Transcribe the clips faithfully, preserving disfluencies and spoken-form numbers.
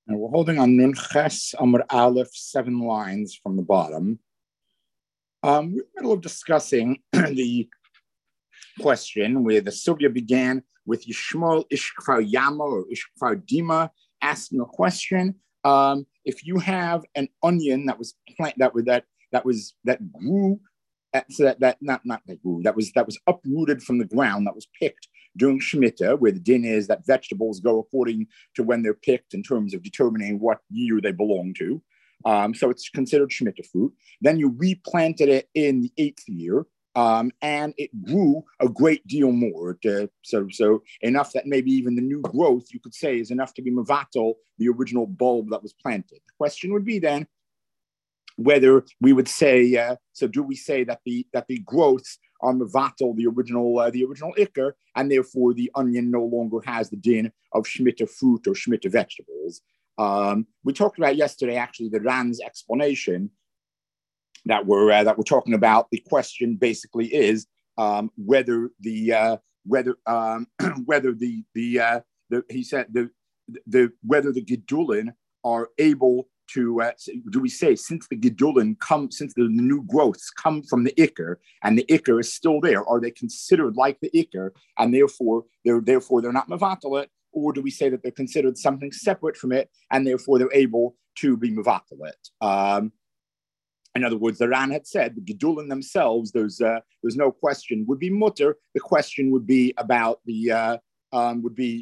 And we're holding on Nun Ches Amr Aleph, seven lines from the bottom. Um, we're in the middle of discussing the question where the sugya began with Yishmol Ishkfar Yama or Ishkfar Dima asking a question. Um, if you have an onion that was plant that was that that was that grew, at, so that that not not that grew that was that was uprooted from the ground, that was picked during Shemitah, where the din is that vegetables go according to when they're picked in terms of determining what year they belong to. Um, so it's considered Shemitah fruit. Then you replanted it in the eighth year, um, and it grew a great deal more. To, so, so enough that maybe even the new growth, you could say, is enough to be mevatel the original bulb that was planted. The question would be then whether we would say, uh, so do we say that the that the growths are mevatel the original uh, the original ikar, and therefore the onion no longer has the din of Shemitah fruit or Shemitah vegetables? Um, we talked about yesterday, actually, the Ran's explanation that we're uh, that we're talking about. The question basically is um, whether the uh, whether um, whether the the, uh, the he said the the whether the Gedulin are able to uh, do we say since the Gedulin come since the new growths come from the Iker and the Iker is still there, are they considered like the Iker and therefore they're therefore they're not mevatel it? Or do we say that they're considered something separate from it, and therefore they're able to be mevatel it? Um, in other words, the Ran had said the Gedulin themselves, there's uh, there's no question, would be mutter. The question would be about the uh, um, would be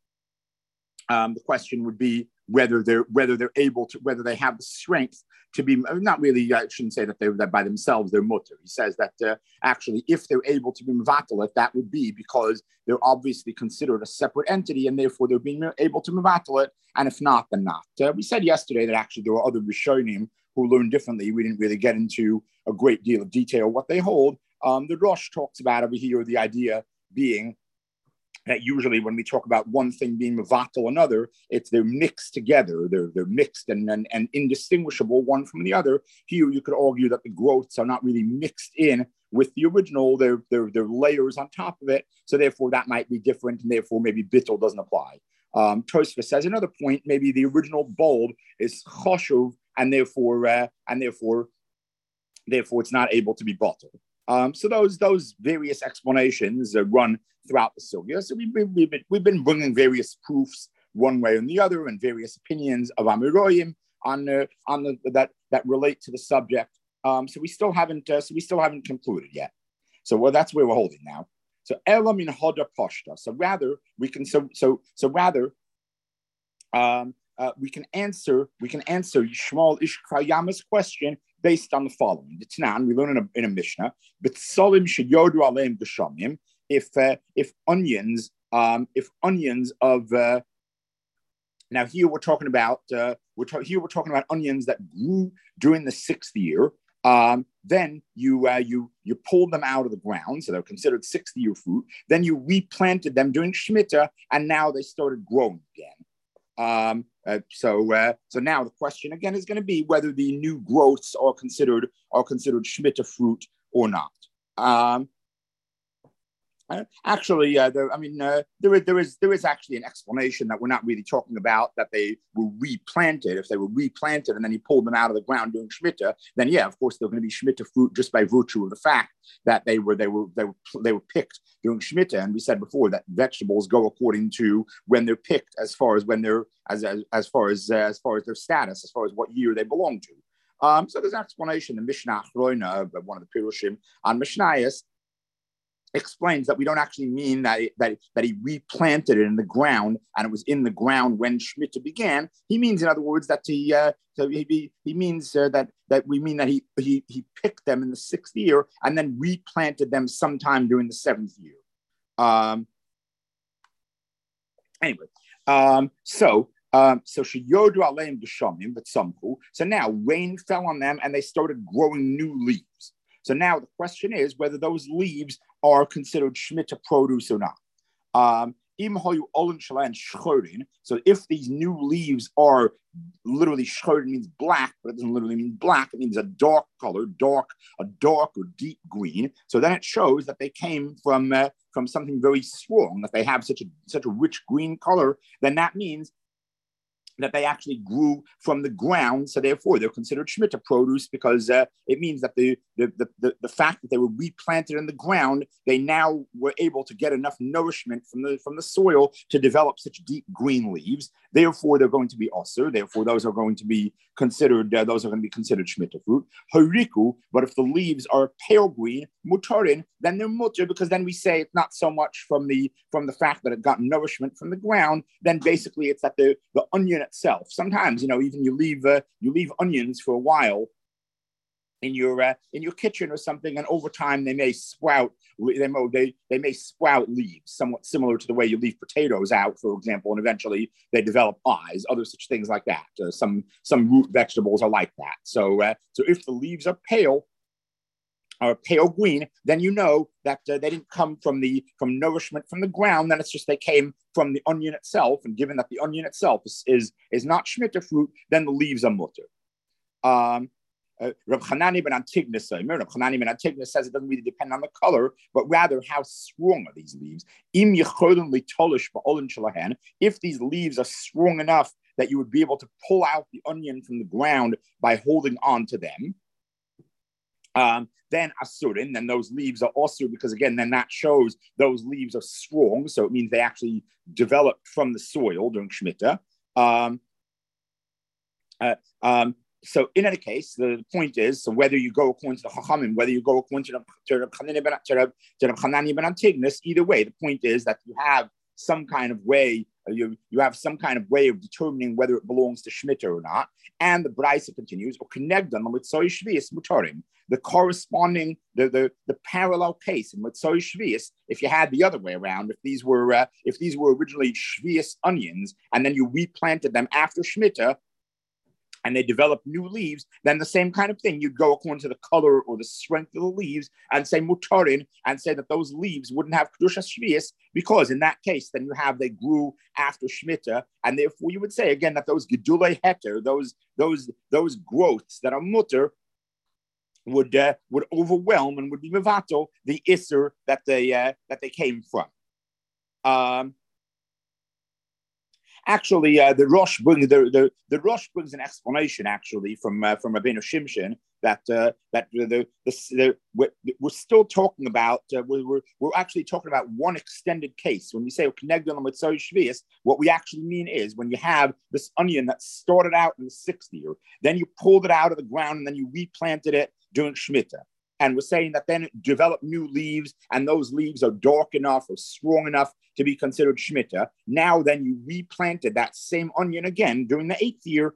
um, the question would be whether they're whether they're able to whether they have the strength to be not really. I shouldn't say that they're that by themselves they're mutter. He says that uh, actually, if they're able to be mevatel it, that would be because they're obviously considered a separate entity, and therefore they're being able to mevatel it. And if not, then not. Uh, we said yesterday that actually there were other Rishonim who learned differently. We didn't really get into a great deal of detail what they hold. Um, the Rosh talks about over here the idea being that usually when we talk about one thing being mevatel another, it's they're mixed together. They're they're mixed and, and, and indistinguishable one from the other. Here you could argue that the growths are not really mixed in with the original. They're, they're, they're layers on top of it. So therefore that might be different, and therefore maybe bittul doesn't apply. Um, Tosfos says another point, maybe the original bulb is choshuv, and therefore uh, and therefore therefore it's not able to be bottled. Um, so those those various explanations uh, run throughout the sugya. So we've, we've, been, we've been bringing various proofs one way and the other, and various opinions of Amiroyim on uh, on the, that that relate to the subject. Um, so we still haven't uh, so we still haven't concluded yet. So well, that's where we're holding now. So elam in hoda pashta. So rather we can so so so rather um, uh, we can answer we can answer Yishmael Ishkayama's question based on the following. The Tanan, we learn in a, in a Mishnah, but Salim sheyodu aleim geshamim. If uh, if onions, um, if onions of uh, now here we're talking about uh, we're ta- here we're talking about onions that grew during the sixth year. Um, then you uh, you you pulled them out of the ground, so they're considered sixth year fruit. Then you replanted them during Shemitah, and now they started growing again. Um, uh, so, uh, so now the question again is going to be whether the new growths are considered are considered Shemitah fruit or not. Um, uh, actually, uh, there, I mean, uh, there is there is there is actually an explanation that we're not really talking about, that they were replanted. If they were replanted and then you pulled them out of the ground during Shemitah, then yeah, of course they're going to be Shemitah fruit just by virtue of the fact that they were they were they were they were picked during Shemitah. And we said before that vegetables go according to when they're picked, as far as when they're as as, as far as uh, as far as their status, as far as what year they belong to. Um, so there's an explanation. The Mishnah Achroina, one of the Pirushim on Mishnayos, explains that we don't actually mean that it, that, that he replanted it in the ground and it was in the ground when Shemitah began. He means, in other words, that he uh, so he he means uh, that that we mean that he he he picked them in the sixth year and then replanted them sometime during the seventh year. Um, anyway, um, so. Um, so sheyodu aleim geshamim, but samchu. So now rain fell on them and they started growing new leaves. So now the question is whether those leaves are considered Shemitah produce or not. Um, so if these new leaves are literally shchorin means black, but it doesn't literally mean black. It means a dark color, dark, a dark or deep green. So then it shows that they came from uh, from something very strong. That they have such a such a rich green color, then that means that they actually grew from the ground, so therefore they're considered Shemitah produce because uh, it means that the, the, the, the, the fact that they were replanted in the ground, they now were able to get enough nourishment from the from the soil to develop such deep green leaves. Therefore, they're going to be osir. Therefore, those are going to be considered uh, those are going to be considered Shemitah fruit. Hariku, but if the leaves are pale green, mutarin, then they're mutar because then we say it's not so much from the from the fact that it got nourishment from the ground. Then basically it's that the the onion itself. Sometimes, you know, even you leave uh, you leave onions for a while in your uh, in your kitchen or something, and over time they may sprout. They may they, they may sprout leaves, somewhat similar to the way you leave potatoes out, for example, and eventually they develop eyes. Other such things like that. Uh, some some root vegetables are like that. So uh, so if the leaves are pale, or pale green, then you know that uh, they didn't come from the from nourishment from the ground. Then it's just they came from the onion itself. And given that the onion itself is is, is not Shemitah fruit, then the leaves are mutter. Um, uh, Reb Chanani ben Antignas, Reb Chanani ben Antignas says it doesn't really depend on the color, but rather how strong are these leaves. Im yicholim litolish ba'olin shalahen. If these leaves are strong enough that you would be able to pull out the onion from the ground by holding on to them. Um, then asurin, then those leaves are also, because again, then that shows those leaves are strong, so it means they actually developed from the soil during Shemitah. Um, uh, um, so in any case, the point is, so whether you go according to the Chachamim, whether you go according to the Reb Chanani ben Antignas, either way, the point is that you have some kind of way, you, you have some kind of way of determining whether it belongs to Shemitah or not. And the Braisa continues, or connect them with Soy Shvius Mutarim. The corresponding, the, the, the parallel case in Mitzvah Shvius, if you had the other way around, if these were uh, if these were originally Shvius onions, and then you replanted them after Shemitah, and they develop new leaves, then the same kind of thing. You'd go according to the color or the strength of the leaves and say mutarin, and say that those leaves wouldn't have Kedushas Shvius, because in that case, then you have they grew after Shemitah, and therefore you would say again that those Gedulei Heter, those, those, those growths that are mutter, would uh, would overwhelm and would be mevato the isser that they uh, that they came from. Um, actually, uh, the Rosh brings the, the the Rosh brings an explanation actually from uh, from Rabbeinu Shimshon that uh, that the, the, the, the we're, we're still talking about uh, we're, we're we're actually talking about one extended case. When we say Knegdon with Soy Shvius, what we actually mean is when you have this onion that started out in the sixth year, then you pulled it out of the ground and then you replanted it during Shemitah. And we're saying that then it developed new leaves, and those leaves are dark enough or strong enough to be considered Shemitah. Now then you replanted that same onion again during the eighth year,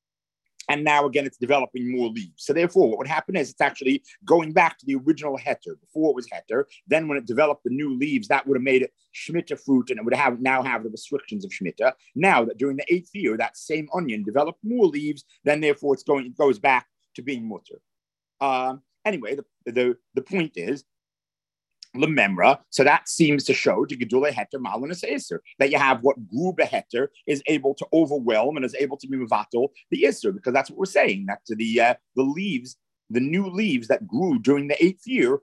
and now again it's developing more leaves. So therefore what would happen is it's actually going back to the original heter. Before it was heter, then when it developed the new leaves, that would have made it Shemitah fruit, and it would have now have the restrictions of Shemitah. Now that during the eighth year, that same onion developed more leaves, then therefore it's going, it goes back to being mutter. Um, anyway, the, the, the point is, Lememra, so that seems to show to Gedulei Heter Malin Isser, that you have what grew beheter is able to overwhelm and is able to be mevatel the Isser, because that's what we're saying, that the uh, the leaves, the new leaves that grew during the eighth year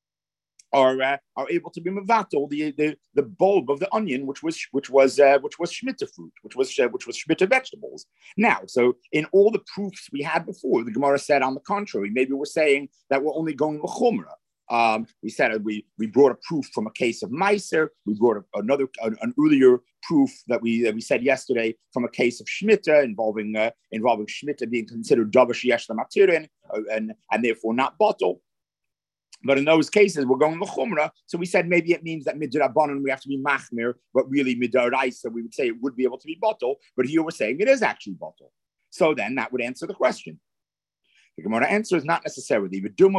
are uh, are able to be mevatel the, the the bulb of the onion, which was which was uh, which was Shemitah fruit, which was uh, which was Shemitah vegetables. Now, so in all the proofs we had before, the Gemara said on the contrary. Maybe we're saying that we're only going with chumrah. Um, we said uh, we we brought a proof from a case of Meiser. We brought a, another an, an earlier proof that we that we said yesterday from a case of Shemitah involving uh, involving Shemitah being considered davar sheyesh lamatirin uh, and and therefore not bottle. But in those cases, we're going with chumrah. So we said maybe it means that midrabanan we have to be machmir, but really midaraisa we would say it would be able to be bottle. But here we're saying it is actually bottle. So then that would answer the question. The Gemara answer is not necessarily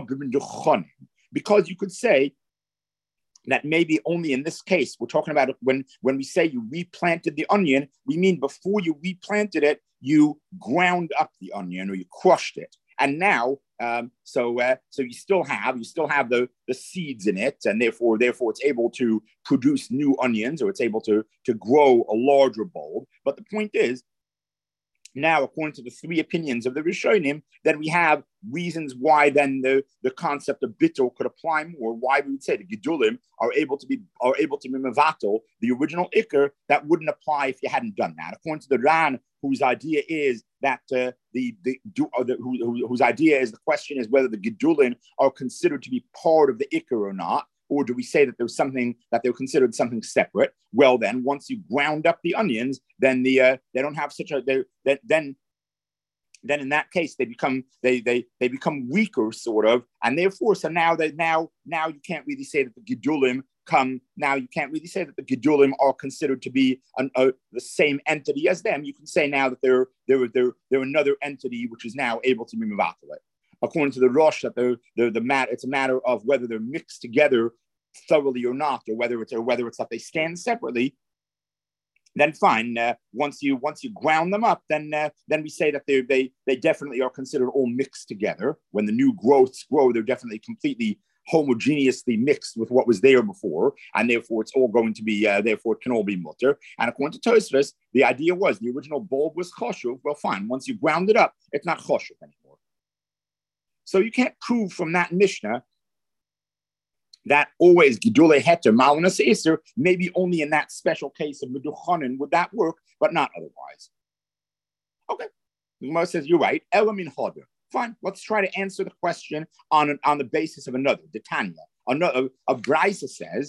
because you could say that maybe only in this case we're talking about when when we say you replanted the onion, we mean before you replanted it, you ground up the onion or you crushed it. And now, um, so uh, so you still have you still have the, the seeds in it, and therefore therefore it's able to produce new onions, or it's able to to grow a larger bulb. But the point is Now, according to the three opinions of the Rishonim, then we have reasons why then the, the concept of bittul could apply more. Why we would say the Gedulim are able to be are able to be mevatel, the original ikr, that wouldn't apply if you hadn't done that. According to the Ran, whose idea is that uh, the the, or the who, who, whose idea is the question is whether the Gedulim are considered to be part of the ikr or not. Or do we say that there was something that they were considered something separate? Well, then once you ground up the onions, then the uh, they don't have such a they, then then then in that case they become they they they become weaker sort of, and therefore so now they now now you can't really say that the Gedulim come now you can't really say that the Gedulim are considered to be an, uh, the same entity as them. You can say now that they're they're they're they're another entity which is now able to be mevatel. According to the Rosh, that they're, they're the mat, it's a matter of whether they're mixed together thoroughly or not, or whether it's or whether it's that they stand separately. Then fine. Uh, once you once you ground them up, then uh, then we say that they they they definitely are considered all mixed together. When the new growths grow, they're definitely completely homogeneously mixed with what was there before, and therefore it's all going to be uh, therefore it can all be mutter. And according to Tosfos, the idea was the original bulb was choshuv. Well, fine. Once you ground it up, it's not choshuv anymore. So you can't prove from that Mishnah that always Gedulei Heter, Malnas Iser, maybe only in that special case of Meduchanin would that work, but not otherwise. Okay. The Gemara says, you're right. Elamin Hoder. Fine. Let's try to answer the question on, an, on the basis of another. The Tanya. Another, a Braisa says,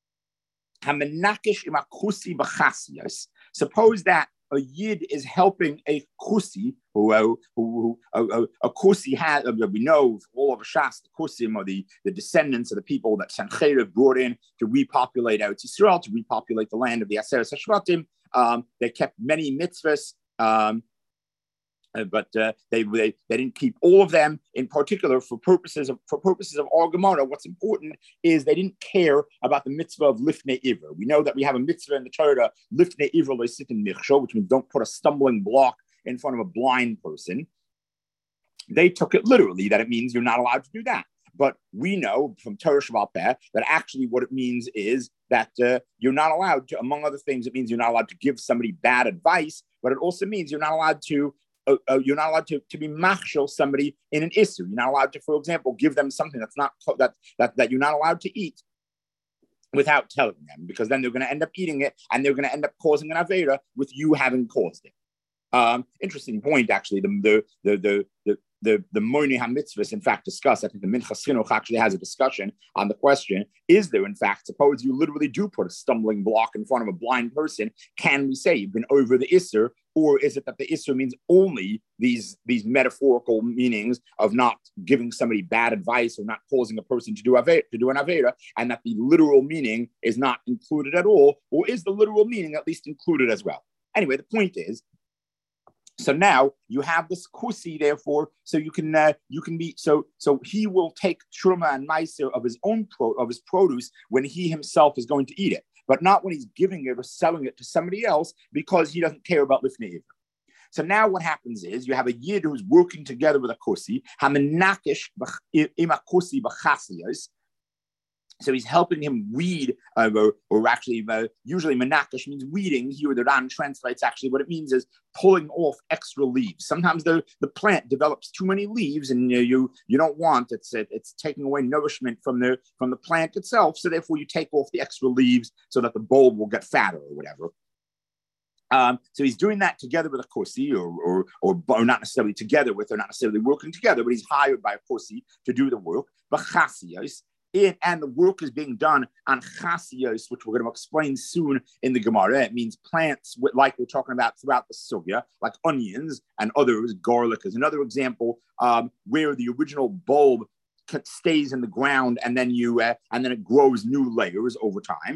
Hamenakish imakusi b'chasiyos. Suppose that a yid is helping a kusi, who, uh, who, who uh, a kusi had, uh, we know all over Shas, the kusim are the, the descendants of the people that Sancheiriv brought in to repopulate Eretz Yisrael, to repopulate the land of the Aseret HaShvatim. Um, they kept many mitzvahs, um, uh, but uh, they, they they didn't keep all of them. In particular, for purposes of for purposes of our Gemara, what's important is they didn't care about the mitzvah of lifnei ivra. We know that we have a mitzvah in the Torah, lifnei ivra leisitin michsho, which means don't put a stumbling block in front of a blind person. They took it literally, that it means you're not allowed to do that. But we know from Torah Sheba'al Peh that actually what it means is that uh, you're not allowed to, among other things, it means you're not allowed to give somebody bad advice, but it also means you're not allowed to Uh, uh, you're not allowed to, to be machshel somebody in an issue. You're not allowed to, for example, give them something that's not that that that you're not allowed to eat without telling them, because then they're going to end up eating it and they're going to end up causing an avera with you having caused it. Um, interesting point, actually. The the the the the the, the Moini HaMitzvahs, in fact, discuss. I think the Minchas Chinuch actually has a discussion on the question: is there, in fact, suppose you literally do put a stumbling block in front of a blind person? Can we say you've been over the Isser? Or is it that the Isser means only these, these metaphorical meanings of not giving somebody bad advice or not causing a person to do avera, to do an avera, and that the literal meaning is not included at all? Or is the literal meaning at least included as well? Anyway, the point is, so now you have this kusi, therefore, so you can uh, you can be so so he will take truma and meiser of his own pro, of his produce when he himself is going to eat it, but not when he's giving it or selling it to somebody else because he doesn't care about lifnei ivra. So now what happens is you have a yid who's working together with a kusi, hamenakish ima kusi b'chasiyos. So he's helping him weed, uh, or, or actually, uh, usually menakish means weeding. Here the Ran translates actually what it means is pulling off extra leaves. Sometimes the, the plant develops too many leaves, and uh, you you don't want it's it's taking away nourishment from the from the plant itself. So therefore, you take off the extra leaves so that the bulb will get fatter or whatever. Um, so he's doing that together with a kusi, or, or or or not necessarily together with, or not necessarily working together, but he's hired by a kusi to do the work. B'chasiyos. It, and the work is being done on chasiyos, which we're going to explain soon in the Gemara. It means plants with, like we're talking about throughout the sugya, like onions and others. Garlic is another example, um, where the original bulb stays in the ground and then you uh, and then it grows new layers over time.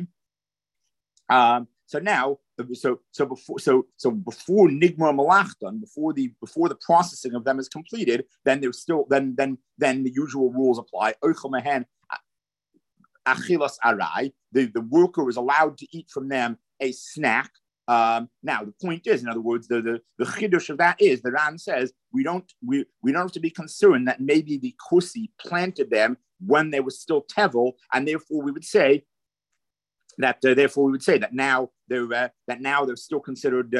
Um, so now, so so before so so before nigmar malachton, before the before the processing of them is completed, then there's still then then then the usual rules apply. Achilas arai, the, the worker is allowed to eat from them a snack. Um, now the point is, in other words, the the, the chiddush of that is the Ran says we don't we, we don't have to be concerned that maybe the kusi planted them when they were still tevel, and therefore we would say that uh, therefore we would say that now they're uh, that now they're still considered uh,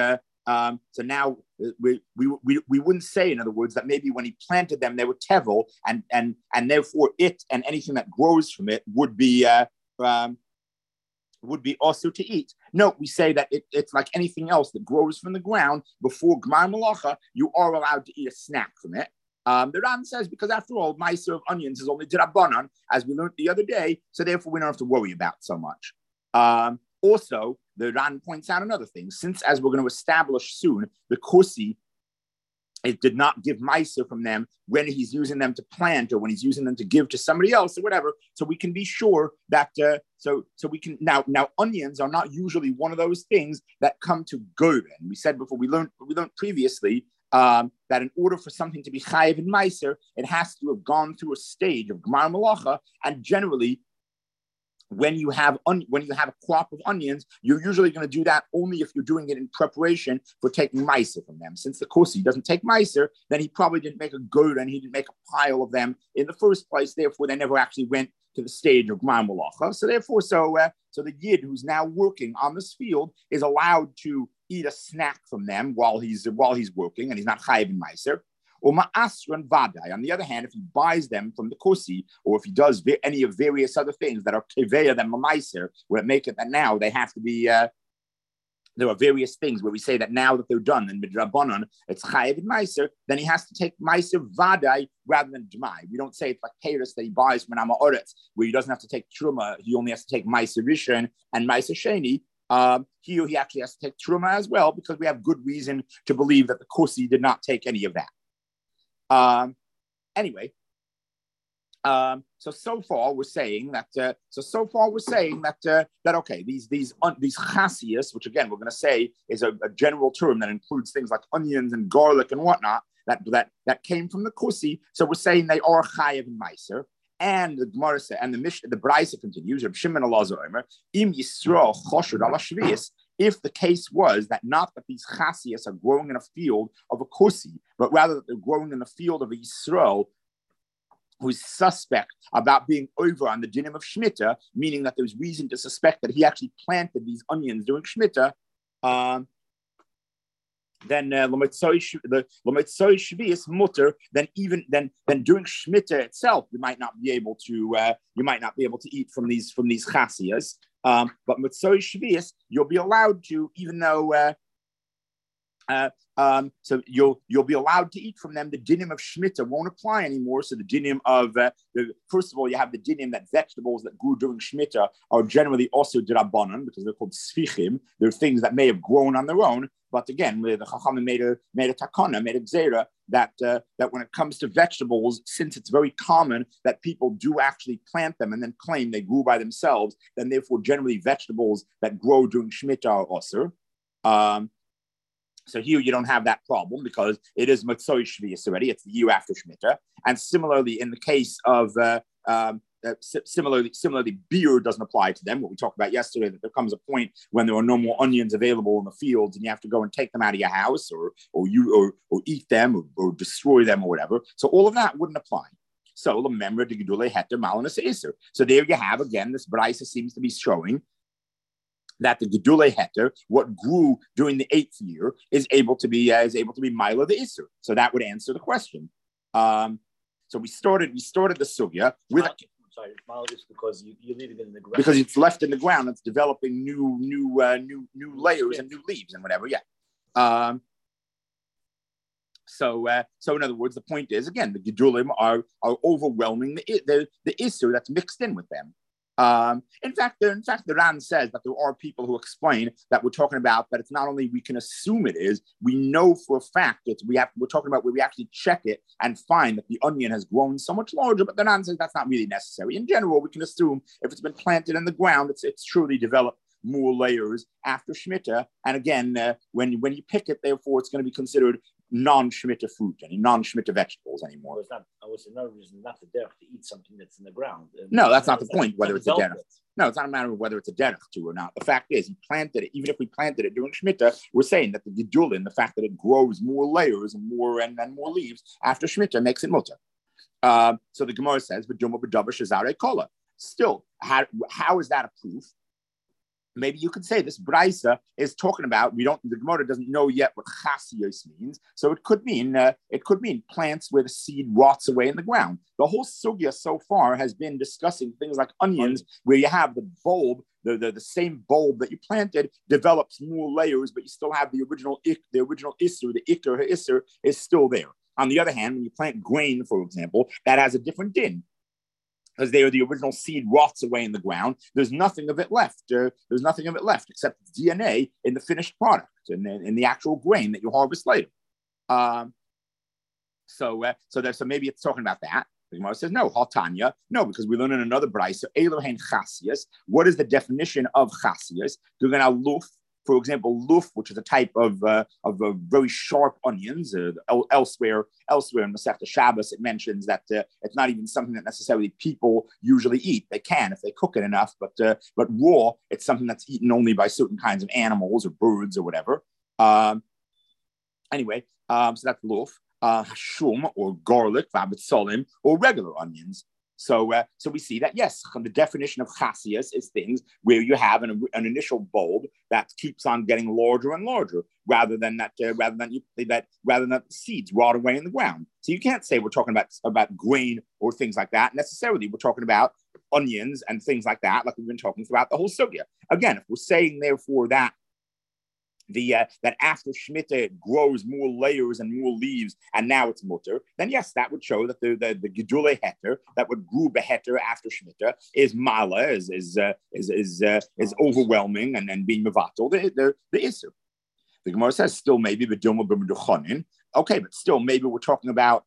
Um, so now we, we we we wouldn't say, in other words, that maybe when he planted them they were tevel, and and and therefore it and anything that grows from it would be uh, um, would be also to eat. No, we say that it, it's like anything else that grows from the ground. Before Gmar Malacha, you are allowed to eat a snack from it. Um, the Ran says, because after all, Meiser of onions is only D'Rabbanan, as we learned the other day, so therefore we don't have to worry about so much. Um, also, the Ran points out another thing. Since, as we're going to establish soon, the Kosi, it did not give Meiser from them when he's using them to plant or when he's using them to give to somebody else or whatever. So we can be sure that, uh, so so we can, now, now onions are not usually one of those things that come to Goren. We said before, we learned, we learned previously um, that in order for something to be Chayiv in Meiser, it has to have gone through a stage of Gmar Malacha, and generally, when you have on, when you have a crop of onions, you're usually going to do that only if you're doing it in preparation for taking meiser from them. Since the kosi doesn't take meiser, then he probably didn't make a good and he didn't make a pile of them in the first place. Therefore, they never actually went to the stage of gmar malacha. So therefore, so uh, so the yid who's now working on this field is allowed to eat a snack from them while he's while he's working, and he's not chayiv in meiser. Or ma'asran vadai. On the other hand, if he buys them from the kosi, or if he does vi- any of various other things that are keveya than mamaiser, where it make it that now they have to be, uh, there are various things where we say that now that they're done, and midrabanan, it's chayiv and meiser, then he has to take meiser vadai rather than dmai. We don't say it's like peiros that he buys from an amaoretz, where he doesn't have to take truma, he only has to take meiser rishon and meiser sheni. Um, here he actually has to take truma as well, because we have good reason to believe that the kosi did not take any of that. Um, anyway, um, so so far we're saying that. Uh, so so far we're saying that uh, that okay, these these uh, these chasias, which again we're going to say is a, a general term that includes things like onions and garlic and whatnot, that that that came from the kosi. So we're saying they are chayiv and meiser. And the Gemara and the Mishnah, the Brisa continues. Reb Shimon Elazar Omer, Im Yisrael choshed ala shvius. If the case was that not that these chasias are growing in a field of a kosi, but rather that they're growing in the field of a Yisrael who's suspect about being over on the dinim of Shemitah, meaning that there's reason to suspect that he actually planted these onions during Shemitah, um, then uh, the L'Metzoi Shvius mutter, then even then then during Shemitah itself, you might not be able to uh, you might not be able to eat from these from these chasias. Um, but Metzoi Shvius, you'll be allowed to, even though uh, uh, um, so you'll you'll be allowed to eat from them. The dinim of Shemitah won't apply anymore. So the dinim of uh, the, first of all, you have the dinim that vegetables that grew during Shemitah are generally also d'Rabbanan, because they're called sfichim. They're things that may have grown on their own. But again, the Chachamim made a made a takana, made a gzera that uh, that when it comes to vegetables, since it's very common that people do actually plant them and then claim they grew by themselves, then therefore generally vegetables that grow during Shemitah are osur. Um, so here you don't have that problem because it is Matzoi Shvius already. It's the year after Shemitah. And similarly, in the case of uh, um, Uh, similarly, similarly, beer doesn't apply to them. What we talked about yesterday, that there comes a point when there are no more onions available in the fields, and you have to go and take them out of your house, or or you or, or eat them, or, or destroy them, or whatever. So all of that wouldn't apply. So remember the gedule heter malanas iser. So there you have again. This brisa seems to be showing that the gedule heter, what grew during the eighth year, is able to be uh, is able to be mila the iser. So that would answer the question. Um, so we started we started the sugya with. A, Sorry, it's because you, you're leaving it in the ground. Because it's left in the ground, it's developing new, new, uh, new, new layers and new leaves and whatever. Yeah. Um, so, uh, so in other words, the point is again, the gedulim are are overwhelming the the, the issur that's mixed in with them. Um, in fact, there, in fact, the Ran says that there are people who explain that we're talking about that it's not only we can assume it is, we know for a fact that we have. We're talking about where we actually check it and find that the onion has grown so much larger. But the Ran says that's not really necessary. In general, we can assume if it's been planted in the ground, it's it's truly developed more layers after Shemitah. And again, uh, when when you pick it, therefore, it's going to be considered non-Shemitah fruit, any non-Shemitah vegetables anymore. Well, it's not, I was another reason not the derech to eat something that's in the ground. No, that's not the point, whether it's a derech. No, it's not a matter of whether it's a derech to or not. The fact is, he planted it, even if we planted it during Shemitah, we're saying that the gedulin, the fact that it grows more layers and more and, and more leaves after Shemitah makes it mutter. Uh, so the Gemara says, "V'duma b'davar shezarei kola." Still, how, how is that a proof maybe you could say this Braisa is talking about, we don't, the Gemara doesn't know yet what chasiyos means. So it could mean, uh, it could mean plants where the seed rots away in the ground. The whole sugya so far has been discussing things like onions, where you have the bulb, the, the, the same bulb that you planted develops more layers, but you still have the original ik, the original isser, the ikr, isser is still there. On the other hand, when you plant grain, for example, that has a different din. Because there, the original seed rots away in the ground. There's nothing of it left. Uh, there's nothing of it left except D N A in the finished product and in, in the actual grain that you harvest later. Um, so, uh, so there, so maybe it's talking about that. The Gemara says no, Haltanya, no, because we learn in another brayso, Elohen chasiyas. What is the definition of chasiyas? You're going to luf. For example, luf, which is a type of uh, of uh, very sharp onions. Uh, elsewhere, elsewhere in Masechta Shabbos, it mentions that uh, it's not even something that necessarily people usually eat. They can if they cook it enough, but uh, but raw, it's something that's eaten only by certain kinds of animals or birds or whatever. Um, anyway, um, so that's luf, uh, hashum or garlic, vabitzolim, or regular onions. So, uh, so we see that, yes, the definition of chasiyas is things where you have an, an initial bulb that keeps on getting larger and larger, rather than that, uh, rather than you, that, rather than that the seeds rot away in the ground. So you can't say we're talking about about grain or things like that necessarily. We're talking about onions and things like that, like we've been talking throughout the whole sugya. Again, if we're saying therefore that the uh, that after Shemitah it grows more layers and more leaves, and now it's mutter, then yes, that would show that the the, the gedule heter that would grew beheter after Shemitah is mala, is is uh, is is uh, is overwhelming and, and being mevatel the the, the issue. The Gemara says still maybe b'dilma b'meduchonin. Okay, but still maybe we're talking about,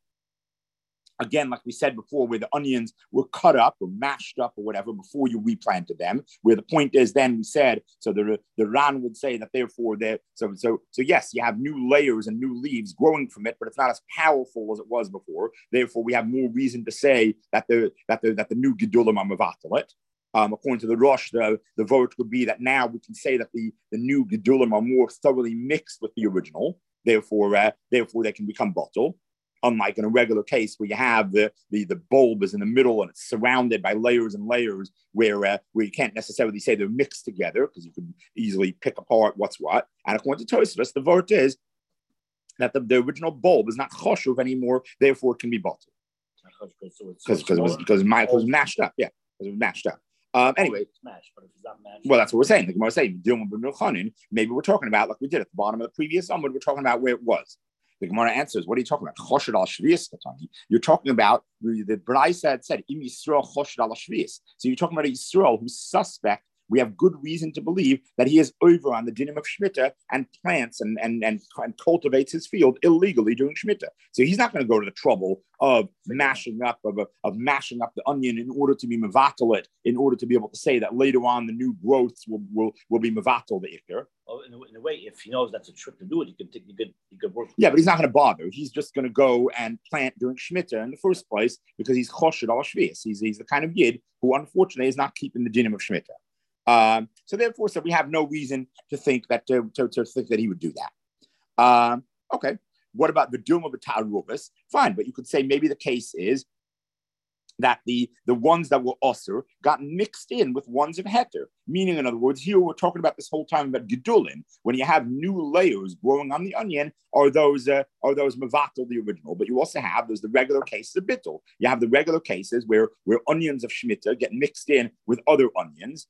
again, like we said before, where the onions were cut up or mashed up or whatever before you replanted them, where the point is then we said, so the, the Ran would say that therefore, there, so, so, so yes, you have new layers and new leaves growing from it, but it's not as powerful as it was before. Therefore, we have more reason to say that the, that the, that the new Gedulim are Mevatalit. Um, according to the Rosh, the, the vote would be that now we can say that the, the new Gedulim are more thoroughly mixed with the original. Therefore, uh, therefore they can become bottle. Unlike in a regular case where you have the, the, the bulb is in the middle and it's surrounded by layers and layers where uh, where you can't necessarily say they're mixed together because you can easily pick apart what's what. And according to Tosfos, the vote is that the, the original bulb is not choshuv anymore, therefore it can be bottled. Because it was because it was mashed up, yeah, because it was mashed up. Um, anyway, smash, but if it's not mashed, well, that's what we're saying. The Gemara saying, maybe we're talking about, like we did at the bottom of the previous Amud, we're talking about where it was. The Gemara answers, what are you talking about? Choshed al shvius katani. You're talking about, the Braisa had said, Im Yisrael choshed al shvius. So you're talking about a Yisrael who's suspect. We have good reason to believe that he is over on the dinim of Shemitah and plants and, and, and, and cultivates his field illegally during Shemitah. So he's not going to go to the trouble of mashing up of, of mashing up the onion in order to be mevatel it, in order to be able to say that later on the new growths will will, will be mevatel the ikr. Well, in a, in a way, if he knows that's a trick to do it, he could he could he could work. Yeah, but he's not going to bother. He's just going to go and plant during Shemitah in the first place because he's choshed al shvius. He's he's the kind of yid who unfortunately is not keeping the dinim of Shemitah. Um, so therefore, so we have no reason to think that to, to, to think that he would do that. Um, okay, what about the Dilma B'Ta'arubas? Fine, but you could say maybe the case is that the, the ones that were usher got mixed in with ones of heter. Meaning, in other words, here we're talking about this whole time about gedulin. When you have new layers growing on the onion, are those uh, are those mevatel the original? But you also have there's the regular cases of bittul. You have the regular cases where where onions of shemitah get mixed in with other onions.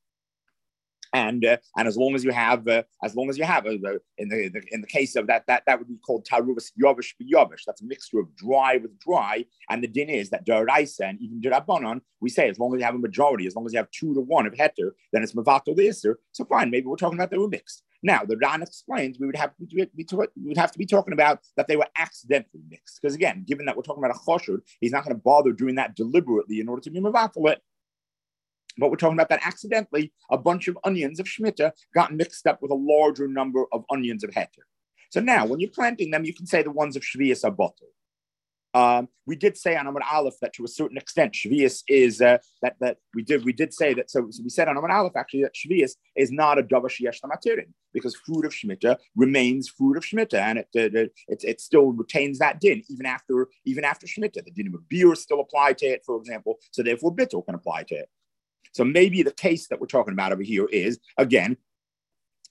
And uh, and as long as you have uh, as long as you have uh, in the, the in the case of that that that would be called taruvas yovish b'yovish. That's a mixture of dry with dry. And the din is that daraisa and even derabanan, we say as long as you have a majority, as long as you have two to one of heter, then it's mevatel the iser. So fine, maybe we're talking about they were mixed. Now the Ran explains we would have to be, we would have to be talking about that they were accidentally mixed because again, given that we're talking about a choshud, he's not going to bother doing that deliberately in order to be mevatel it. But we're talking about that accidentally, a bunch of onions of Shemitah got mixed up with a larger number of onions of Heter. So now, when you're planting them, you can say the ones of Shvius are bottled. Um, we did say on Amud Aleph that to a certain extent, Shvius is, uh, that that we did we did say that, so, so we said on Amud Aleph actually that Shvius is not a Davar Sheyesh Lamatirin, because fruit of Shemitah remains fruit of Shemitah, and it, it, it, it, it still retains that din, even after, even after Shemitah. The din of beer still apply to it, for example, so therefore Bittul can apply to it. So maybe the case that we're talking about over here is, again,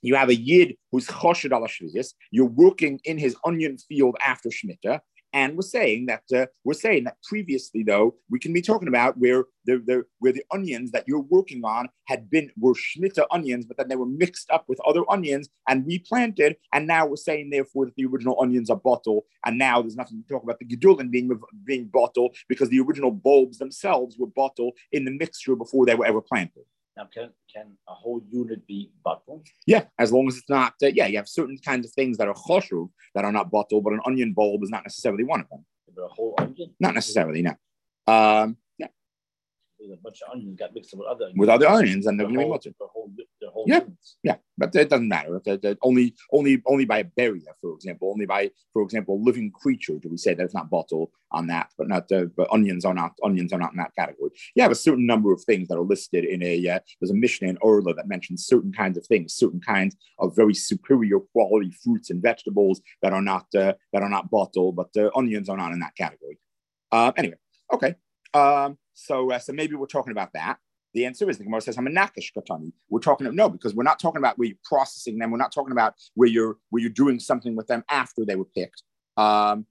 you have a yid who's choshed ala shviyas. You're working in his onion field after Shemitah. And we're saying that uh, we're saying that previously, though, we can be talking about where the, the where the onions that you're working on had been were Shemitah onions, but then they were mixed up with other onions and replanted. And now we're saying, therefore, that the original onions are bottled. And now there's nothing to talk about the gedulin being being bottled because the original bulbs themselves were bottled in the mixture before they were ever planted. Now, can can a whole unit be bottled? Yeah, as long as it's not. Uh, yeah, you have certain kinds of things that are choshuv that are not bottled, but an onion bulb is not necessarily one of them. But a whole onion? Not necessarily, no. Um, yeah. There's a bunch of onions got mixed up with other onions. With other onions, and they're going to be bottled. The whole, the whole yeah, units. yeah, but it doesn't matter. It, it, it only, only, only by a barrier, for example, only by, for example, living creature do we say that it's not bottled on that, but not. Uh, but onions are not. Onions are not in that category. You have a certain number of things that are listed in a. Uh, there's a Mishnah in Orla that mentions certain kinds of things, certain kinds of very superior quality fruits and vegetables that are not uh, that are not bottled, but uh, onions are not in that category. Uh, anyway, okay. Um, so, uh, so maybe we're talking about that. The answer is the Gemara says hamanakish katani. We're talking about no, because we're not talking about where you're processing them. We're not talking about where you're where you're doing something with them after they were picked. Um,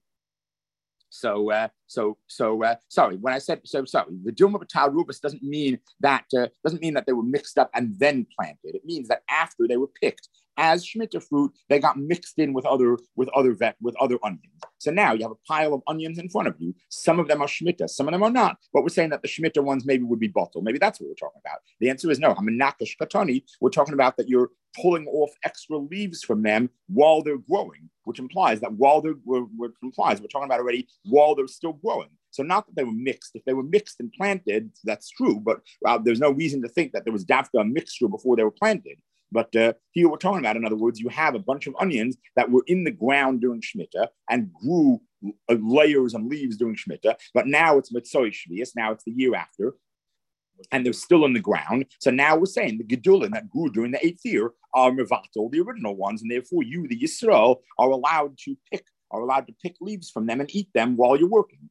so, uh, so, so, uh, sorry. When I said so, sorry. The Dilma B'Tarubas doesn't mean that uh, doesn't mean that they were mixed up and then planted. It means that after they were picked as Shemitah fruit, they got mixed in with other with other vet with other onions. So now you have a pile of onions in front of you. Some of them are Shemitah, some of them are not. But we're saying that the Shemitah ones maybe would be bottled. Maybe that's what we're talking about. The answer is no. Hamanakash katani. We're talking about that you're pulling off extra leaves from them while they're growing, which implies that while they're which implies we're talking about already while they're still growing. So not that they were mixed. If they were mixed and planted, that's true. But uh, there's no reason to think that there was dafka a mixture before they were planted. But uh, here we're talking about, in other words, you have a bunch of onions that were in the ground during Shemitah and grew uh, layers and leaves during Shemitah. But now it's Mitzvah Shvius. Now it's the year after. And they're still in the ground. So now we're saying the Gedulin that grew during the eighth year are Mevatel, the original ones. And therefore you, the Yisrael, are allowed to pick, are allowed to pick leaves from them and eat them while you're working.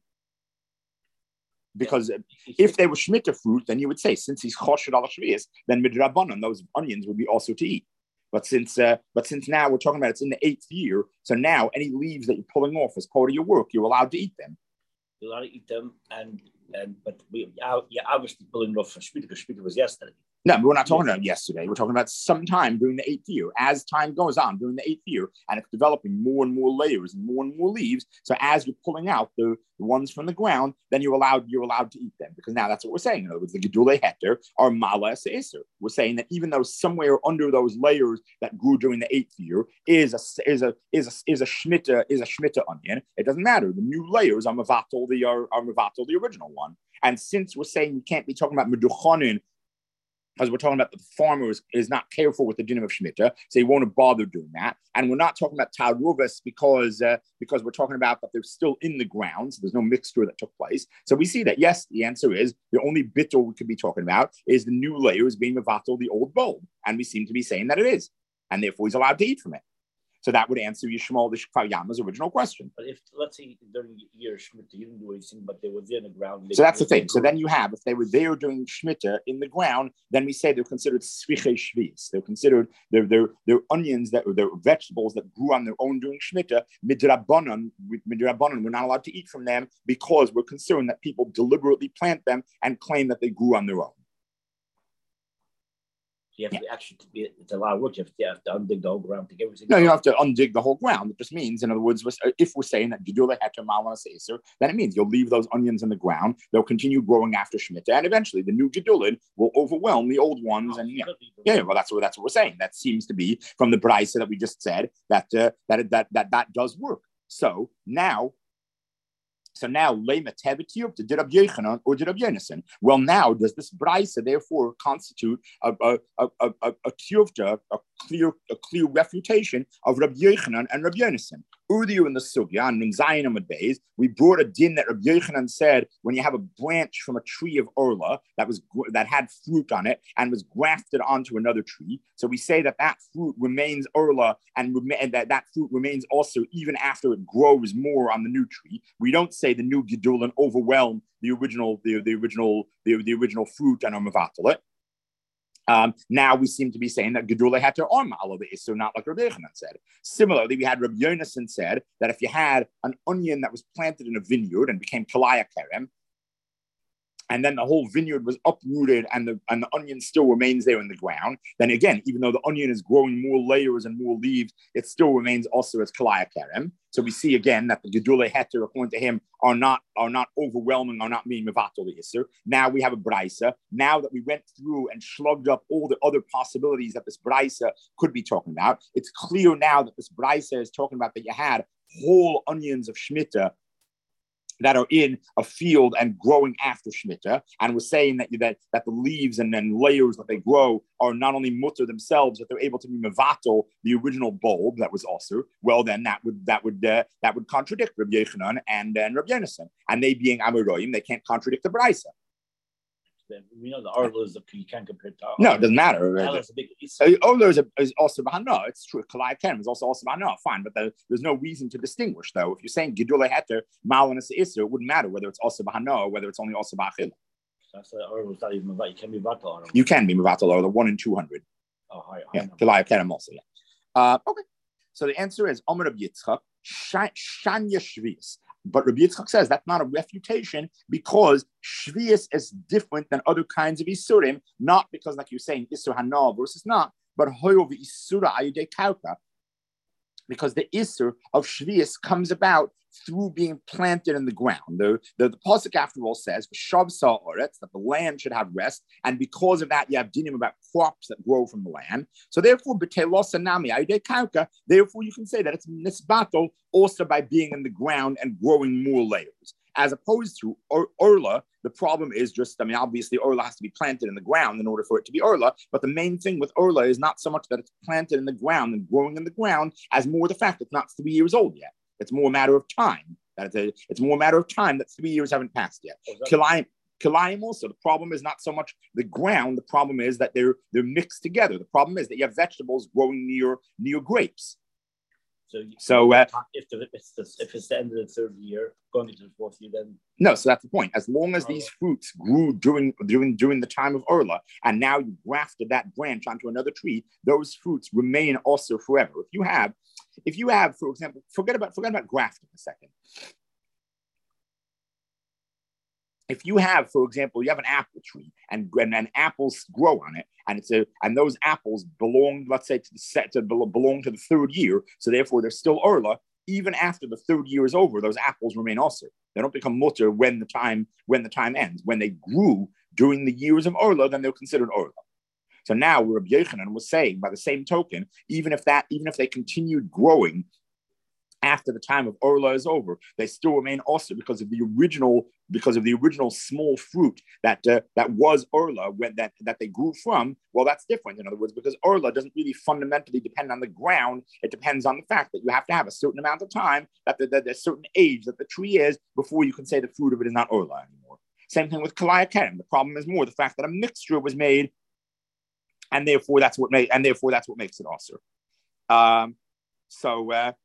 Because if they were Shemitah fruit, then you would say, since he's choshed al shviyas, then midrabanan, those onions would be also to eat. But since uh, but since now we're talking about it's in the eighth year, so now any leaves that you're pulling off as part of your work, you're allowed to eat them. You're allowed to eat them, and and but we, you're obviously pulling it off for Shemitah, because Shemitah was yesterday. No, but we're not talking about yesterday. We're talking about sometime during the eighth year. As time goes on during the eighth year, and it's developing more and more layers and more and more leaves. So as you're pulling out the, the ones from the ground, then you're allowed you're allowed to eat them, because now that's what we're saying. In other words, the gedulei heter are mala se'eser. We're saying that even though somewhere under those layers that grew during the eighth year is a is a is a is a shmita is a shmita onion, it doesn't matter. The new layers are mevatel the are, are mevatel the original one. And since we're saying we can't be talking about meduchonin, because we're talking about the farmer is, is not careful with the dinim of Shemitah, so he won't bother doing that. And we're not talking about taruvas because uh, because we're talking about that they're still in the ground, so there's no mixture that took place. So we see that, yes, the answer is the only bittul we could be talking about is the new layers being mevatel the old bulb. And we seem to be saying that it is. And therefore he's allowed to eat from it. So that would answer Yishmael the Kfar Yama's original question. But if, let's say, during the year Shemitah, you didn't do anything, but they were there in the ground. So that's the thing. So then you have, if they were there during Shemitah in the ground, then we say they're considered svichei shvius. They're considered, they're, they're, they're onions, that they're vegetables that grew on their own during Shemitah. Midrabanan, midrabanan, we're not allowed to eat from them because we're concerned that people deliberately plant them and claim that they grew on their own. You have yeah. to actually, it's a lot of work. You have to, you have to undig the whole ground to get everything. No, you don't have to undig the whole ground. It just means, in other words, if we're saying that Gedulei heter mala se'eser, then it means you'll leave those onions in the ground. They'll continue growing after Shemitah, and eventually the new Gedulin will overwhelm the old ones. Oh, and yeah, yeah, well, that's what that's what we're saying. That seems to be from the brisa that we just said that uh, that that that that does work. So now. So now, lema tevitiyuv to Rabbi Yochanan or Rabbi Yonasan. Well, now does this brisa therefore constitute a a a a a, a, a clear a clear refutation of Rabbi Yochanan and Rabbi Yonasan? Earlier in the sugya on Zayin Amud Beis, we brought a din that Rabbi Yochanan said when you have a branch from a tree of Orla that was that had fruit on it and was grafted onto another tree. So we say that that fruit remains Orla and, rem- and that that fruit remains also even after it grows more on the new tree. We don't say the new Gedulin overwhelm the original the, the original the, the original fruit and are mevatel it. Um, now we seem to be saying that Gedule had to arm all of the Isser, not like Rabbi Yochanan said. Similarly, we had Rabbi Yonason said that if you had an onion that was planted in a vineyard and became Kalaya Kerem, and then the whole vineyard was uprooted and the, and the onion still remains there in the ground, then again, even though the onion is growing more layers and more leaves, it still remains also as Kalaya Kerem. So we see again that the Gedule Heter, according to him, are not are not overwhelming, are not being Mevatel Isser. Now we have a Braisa. Now that we went through and slugged up all the other possibilities that this Braisa could be talking about, it's clear now that this Braisa is talking about that you had whole onions of Shemitah that are in a field and growing after Shemitah, and we're saying that, that that the leaves and then layers that they grow are not only mutter themselves, but they're able to be mevatel the original bulb that was also. Well, then that would that would uh, that would contradict Rabbi Yochanan and and Rabbi Yonason, and they being Amoraim, they can't contradict the Braisa. We know the Orla is the you can't compare to Orla. No, it doesn't matter. Orla is a big Orla is, is also Bahana. It's true. Kalai Kerem is also also Bahana. Fine, but the, there's no reason to distinguish though. If you're saying Gedule Heter, Malanas Isser, it wouldn't matter whether it's also Bahana or whether it's only also Bachil. That's the Orla is not even you can be Vatal. You can be Mevatel Orla, one in two hundred. Oh, hi. Yeah, Kalai Kerem also. Yeah. Uh, okay. So the answer is Omer of Yitzchak Shanya Shvius. But Rabbi Yitzchak says that's not a refutation because Shvius is different than other kinds of Isurim, not because, like you're saying, Isur Hana versus not, but Hoyo Isura Ayude Kauka, because the Isur of Shvius comes about through being planted in the ground. The, the, the Pasuk, after all, says, Shav Sa Oretz, that the land should have rest, and because of that, you have dinim about crops that grow from the land. So therefore, B'telos Anami Ayude Kauka, therefore you can say that it's Nisbato also by being in the ground and growing more layers. As opposed to Or- Orla, the problem is just, I mean, obviously Orla has to be planted in the ground in order for it to be Orla, but the main thing with Orla is not so much that it's planted in the ground and growing in the ground as more the fact it's not three years old yet. It's more a matter of time. That it's, a, it's more a matter of time that three years haven't passed yet. Kilayim, Kilayim also, the problem is not so much the ground, the problem is that they're they're mixed together. The problem is that you have vegetables growing near near grapes. So, so uh, if, the, if, it's the, if it's the end of the third year, going into the fourth year, then no. So that's the point. As long as these fruits grew during during during the time of Orla, and now you grafted that branch onto another tree, those fruits remain also forever. If you have, if you have, for example, forget about forget about grafting a second. If you have, for example, you have an apple tree and, and, and apples grow on it, and it's a and those apples belong, let's say, to the set to belong to the third year, so therefore they're still Orla. Even after the third year is over, those apples remain also. They don't become mutter when the time when the time ends. When they grew during the years of Orla, then they're considered Orla. So now Rabbi Yochanan was saying, by the same token, even if that, even if they continued growing after the time of Orla is over, they still remain also because of the original, because of the original small fruit that uh, that was Orla when that, that they grew from. Well, that's different. In other words, because Orla doesn't really fundamentally depend on the ground. It depends on the fact that you have to have a certain amount of time, that the, the, the certain age that the tree is before you can say the fruit of it is not Orla anymore. Same thing with Kalaya Kerem. The problem is more the fact that a mixture was made, and therefore that's what made, and therefore that's what makes it also. Um, so. Uh,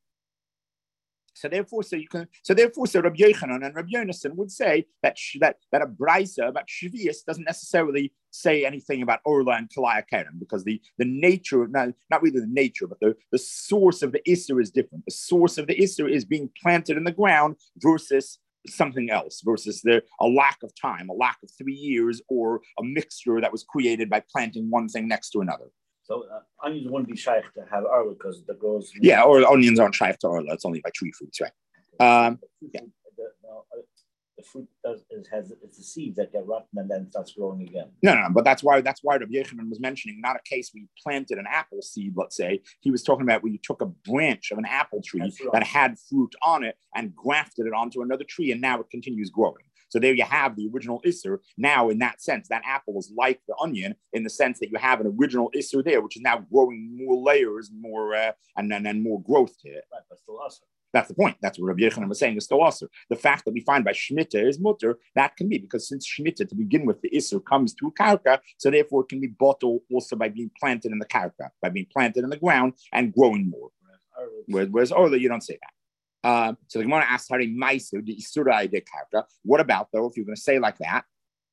So therefore, so you can. So therefore, so Rabbi Yochanan and Rabbi Yonason would say that sh- that that a brisa about Shvius doesn't necessarily say anything about Orla and Kalaya Kerem, because the the nature, not, not really the nature, but the, the source of the Isser is different. The source of the Isser is being planted in the ground versus something else, versus the a lack of time, a lack of three years, or a mixture that was created by planting one thing next to another. So uh, onions wouldn't be shaykh to have Orla because the grows. Yeah, or onions aren't shaykh to Orla. It's only by tree fruits, right? Um, yeah. the, no, the fruit does is, has it's the seeds that get rotten and then starts growing again. No, no, no, but that's why that's why Rabbi Yochanan was mentioning not a case where you planted an apple seed. Let's say he was talking about where you took a branch of an apple tree right. that had fruit on it and grafted it onto another tree, and now it continues growing. So there you have the original Isser. Now, in that sense, that apple is like the onion in the sense that you have an original Isser there, which is now growing more layers, more uh, and then and, and more growth to it. Right, but still awesome. That's the point. That's what Rabbi Yochanan was saying is still also. The fact that we find by Shemitah is mutter, that can be, because since Shemitah, to begin with, the Isser comes through Karka, so therefore it can be bottled also by being planted in the Karka, by being planted in the ground and growing more. Whereas, whereas Orla, you don't say that. Uh, so the Gemara asks, what about, though, if you're going to say like that,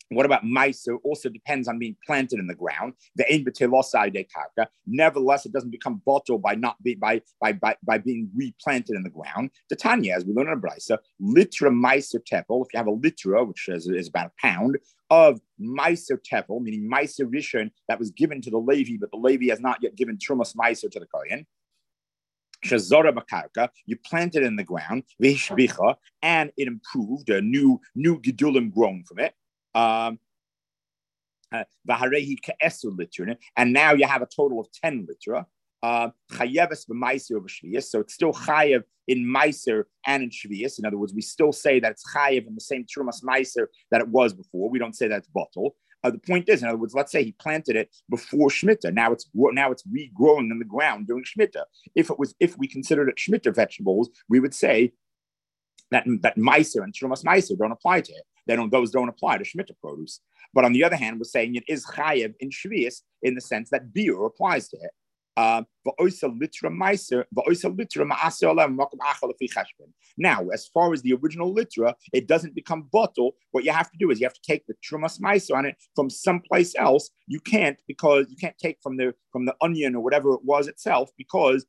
What about Meiser? Also depends on being planted in the ground. The ain b'telosai de karka. Nevertheless, it doesn't become bottle by not be by by by, by being replanted in the ground. The Tanya, as we learn in Brisa, litra Meiser tepel. If you have a litra, which is, is about a pound of Meiser tepel, meaning Meiser rishon that was given to the Levi, but the Levi has not yet given trumas Meiser to the Kohen. Shazora bakarka, you planted it in the ground, vishbicha, and it improved, a new new gedulim grown from it. Um, uh, and now you have a total of ten litra. Uh, so it's still chayev in meiser and in shvius. In other words, we still say that it's chayev in the same trumas meiser that it was before. We don't say that it's bottle. Uh, the point is, in other words, let's say he planted it before Shemitah. Now it's now it's regrowing in the ground during Shemitah. If it was, if we considered it Shemitah vegetables, we would say that that meiser and trumas meiser don't apply to it. They don't; those don't apply to Shemitah produce. But on the other hand, we're saying it is chayev in shvius in the sense that beer applies to it. Uh, now, as far as the original litra, it doesn't become bottle. What you have to do is you have to take the trumas meiser on it from someplace else. You can't because you can't take from the from the onion or whatever it was itself because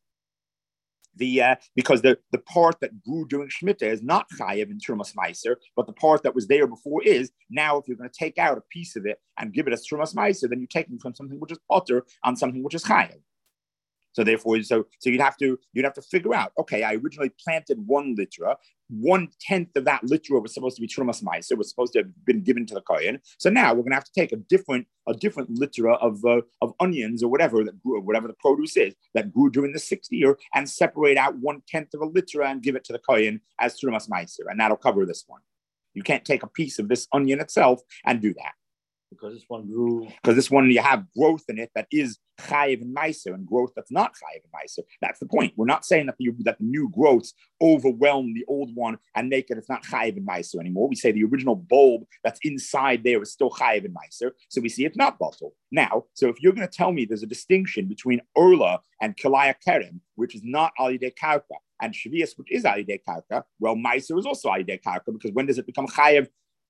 the uh, because the, the part that grew during Shemitah is not chayev in trumas meiser, but the part that was there before is. Now, if you're going to take out a piece of it and give it as trumas meiser, then you're taking from something which is potter on something which is chayev. So therefore, so so you'd have to you'd have to figure out. Okay, I originally planted one litra. One tenth of that litra was supposed to be trumas meiser. Was supposed to have been given to the kohen. So now we're going to have to take a different a different litra of uh, of onions or whatever that grew, whatever the produce is that grew during the sixth year, and separate out one tenth of a litra and give it to the kohen as trumas meiser, and that'll cover this one. You can't take a piece of this onion itself and do that. Because this one grew. Because this one, you have growth in it that is chayiv and meiser, and growth that's not chayiv and meiser. That's the point. We're not saying that the, that the new growths overwhelm the old one and make it, it's not chayiv and meiser anymore. We say the original bulb that's inside there is still chayiv and meiser. So we see it's not bottle. Now, so if you're going to tell me there's a distinction between Orla and Kilaya Kerem, which is not Alidei Karka, and Shvius, which is Alidei Karka, well, meiser is also Alidei Karka, because when does it become chayiv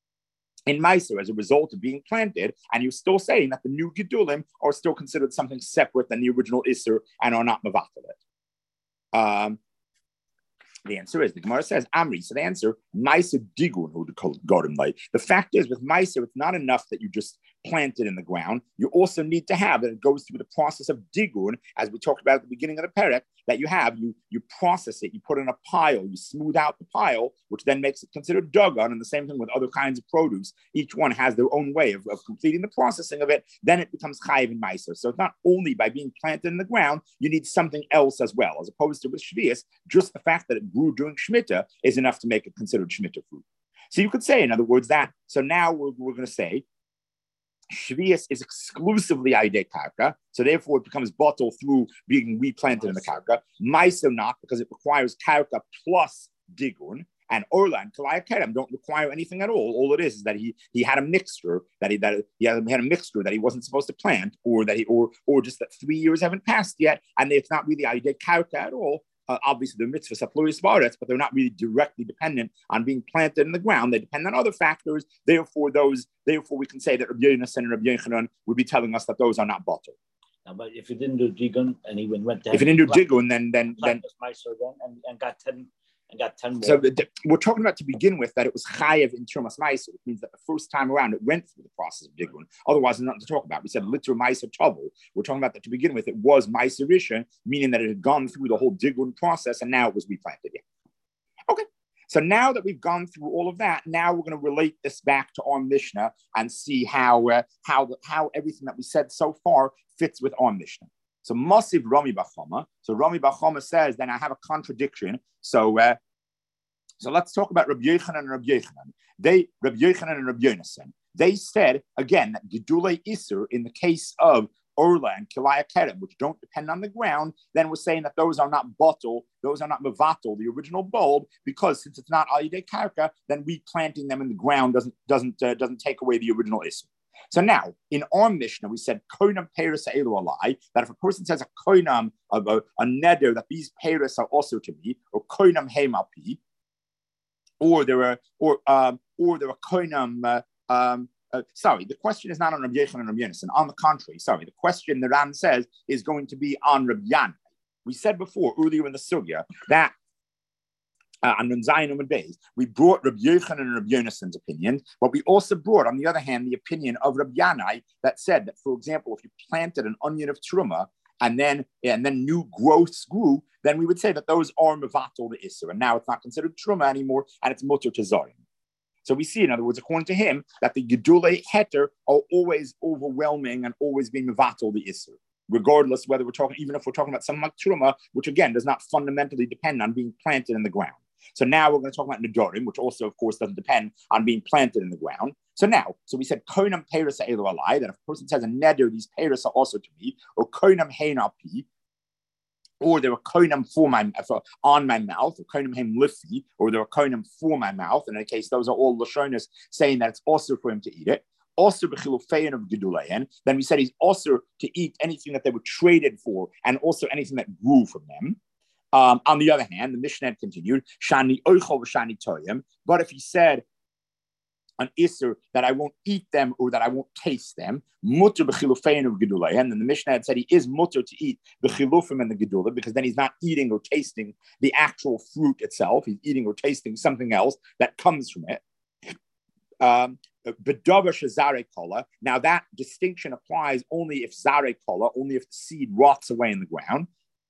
in meiser as a result of being planted? And you're still saying that the new gedulim are still considered something separate than the original isser and are not mevatel it. Um, the answer is, the Gemara says, Amri. So the answer, meiser digun who got him like. The fact is, with meiser, it's not enough that you just plant it in the ground. You also need to have that it goes through the process of digun, as we talked about at the beginning of the perek, that you have, you you process it, you put it in a pile, you smooth out the pile, which then makes it considered dagan, and the same thing with other kinds of produce. Each one has their own way of, of completing the processing of it, then it becomes chayiv and meiser. So it's not only by being planted in the ground, you need something else as well, as opposed to with shvius, just the fact that it grew during Shemitah is enough to make it considered Shemitah fruit. So you could say, in other words, that, so now we're, we're going to say, Shvius is exclusively Aidei Karka, so therefore it becomes bottle through being replanted in the Karka. Meiser not, because it requires Karka plus Digun, and Orla and Kalaya Kerem don't require anything at all. All it is is that he he had a mixture that he that he had, he had a mixture that he wasn't supposed to plant, or that he or or just that three years haven't passed yet, and it's not really Aidei Karka at all. Uh, obviously, the mitzvahs are pluris baretz, but they're not really directly dependent on being planted in the ground. They depend on other factors. Therefore, those therefore we can say that Rabbi Yonasan and Rabbi Yochanan would be telling us that those are not bottled. Now, but if you didn't do digun and he went to if you didn't do digun, then then then and, and got ten and got ten more. So the, we're talking about to begin with that it was chayev in trumas meiser, which means that the first time around it went through the process of digun. Otherwise, there's nothing to talk about. We said literal meiser trouble. We're talking about that to begin with. It was meiser rishon, meaning that it had gone through the whole digun process and now it was replanted. Yeah. Okay. So now that we've gone through all of that, now we're going to relate this back to our Mishnah and see how uh, how the, how everything that we said so far fits with our Mishnah. So Masiv Rami Bachama. So Rami Bachama says, then I have a contradiction. So uh, so let's talk about Rabbi Yochanan and Rabbi Yochanan. They, Rabbi Yochanan and Rabbi Yonasan, they said, again, that Gedulei Isser, in the case of Orla and Kilaya Kerem, which don't depend on the ground, then we're saying that those are not bottle, those are not mevatel, the original bulb, because since it's not Alidei Karka, then replanting them in the ground doesn't doesn't uh, doesn't take away the original Isser. So now, in our Mishnah, we said koinam peiros elu alai, that if a person says a koinam, a, a, a neder, that these peiros are also to me, or koinam heimapi, or there are, or um, or there are koinam uh, um, uh, sorry, the question is not on Rabbi Yochanan and Rabbi Yonasan. On the contrary, sorry, the question the Ran says is going to be on Rabbi Yanai. We said before, earlier in the Sugya, that uh, on Zayin and Beis, we brought Rabbi Yochanan and Rabbi Yonasan's opinion, but we also brought, on the other hand, the opinion of Rabbi Yanai that said that, for example, if you planted an onion of Truma, and then and then new growths grew, then we would say that those are mevatel the Isser, and now it's not considered Truma anymore, and it's mutter to Zayin. So we see, in other words, according to him, that the Gedulei Heter are always overwhelming and always being mevatel the Isser, regardless whether we're talking, even if we're talking about something like Truma, which again does not fundamentally depend on being planted in the ground. So now we're going to talk about Nedarim, which also, of course, doesn't depend on being planted in the ground. So now, so we said Koinam Peris Elo Alai, that if a person says a neder, these Peris are also to me, or Koinam Hein Api, or there were Koinam for my for, on my mouth, or Koinam Hein Lifi, or there were Koinam for my mouth. And in a case, those are all Lashonas saying that it's also for him to eat it. Also b'chilufein of Gedulayan. Then we said he's also to eat anything that they were traded for, and also anything that grew from them. Um, on the other hand, the Mishnah continued, Shani oichol v'shani toyim. But if he said an isser that I won't eat them or that I won't taste them, mutter b'chilufein of Gedulayan, and then the Mishnah had said he is mutter to eat the chilufim and the Gedula, because then he's not eating or tasting the actual fruit itself. He's eating or tasting something else that comes from it. Um, Now that distinction applies only if zare kola, only if the seed rots away in the ground.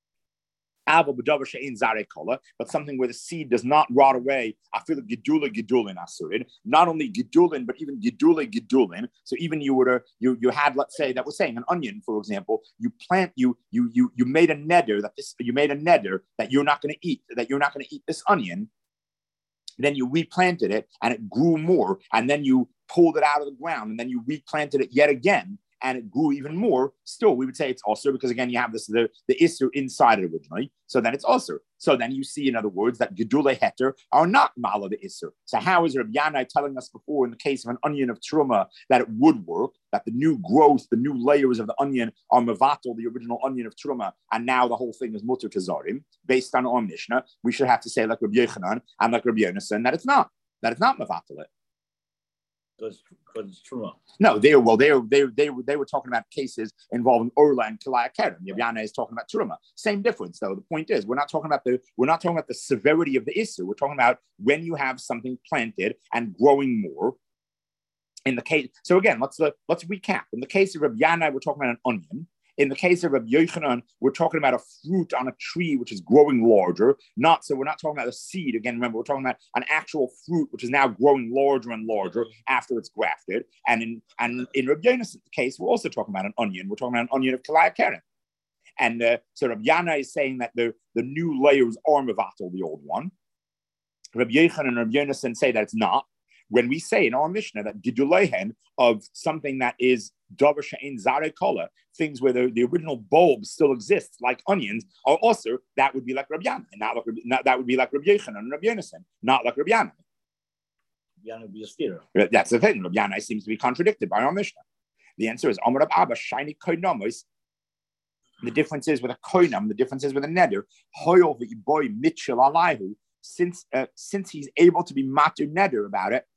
But something where the seed does not rot away, I feel like gedula gedulin asurid. Not only gedulin, but even gedula gedulin. So even you were to, you you had, let's say, that was saying an onion, for example. You plant you you you you made a neder that this you made a neder that you're not going to eat that you're not going to eat this onion. Then you replanted it and it grew more, and then you pulled it out of the ground, and then you replanted it yet again, and it grew even more. Still, we would say it's also because, again, you have this the, the Isser inside it originally, so then it's also. So then you see, in other words, that Gedulei Heter are not Mala the Isser. So how is Rabbi Yanai telling us before in the case of an onion of Truma that it would work, that the new growth, the new layers of the onion are Mevatel, the original onion of Truma, and now the whole thing is Mutter Kazarim, based on our Mishnah? We should have to say, like Rabbi Yochanan and like Rabbi Yonasan, that it's not, that it's not Mevatel it. Because it's Truma. No, they were well. They were they they were they were talking about cases involving Orla and Kilaya Kerem. Yavyana is talking about Truma. Same difference, though. The point is, we're not talking about the we're not talking about the severity of the issue. We're talking about when you have something planted and growing more. In the case, so again, let's uh, let's recap. In the case of Rabbi Yanai, we're talking about an onion. In the case of Rabbi Yochanan, we're talking about a fruit on a tree which is growing larger. Not so we're not talking about a seed. Again, remember, we're talking about an actual fruit which is now growing larger and larger after it's grafted. And in and in Rabbi Yonas's case, we're also talking about an onion. We're talking about an onion of Kalaya Keren. And uh, so Rabbi Yana is saying that the, the new layers are mevatel the old one. Rabbi Yochanan and Rabbi Yonasan say that it's not. When we say in our Mishnah that Gidulehen of something that is davar she'ein zare kola, things where the, the original bulb still exists, like onions, are also, that would be like Rabbi Yana, and not like not, that would be like Rabbi Yochanan and Rabbi Yonasan, not like Rabbi Yana. Yana would be a steer. That's the thing. Rabbi Yana seems to be contradicted by our Mishnah. The answer is Amar Rab Abba shiny koinamos. The difference is with a koinam. The difference is with a neder. Hoyol v'iboy mitchel alayhu. Since uh, since he's able to be matur neder about it.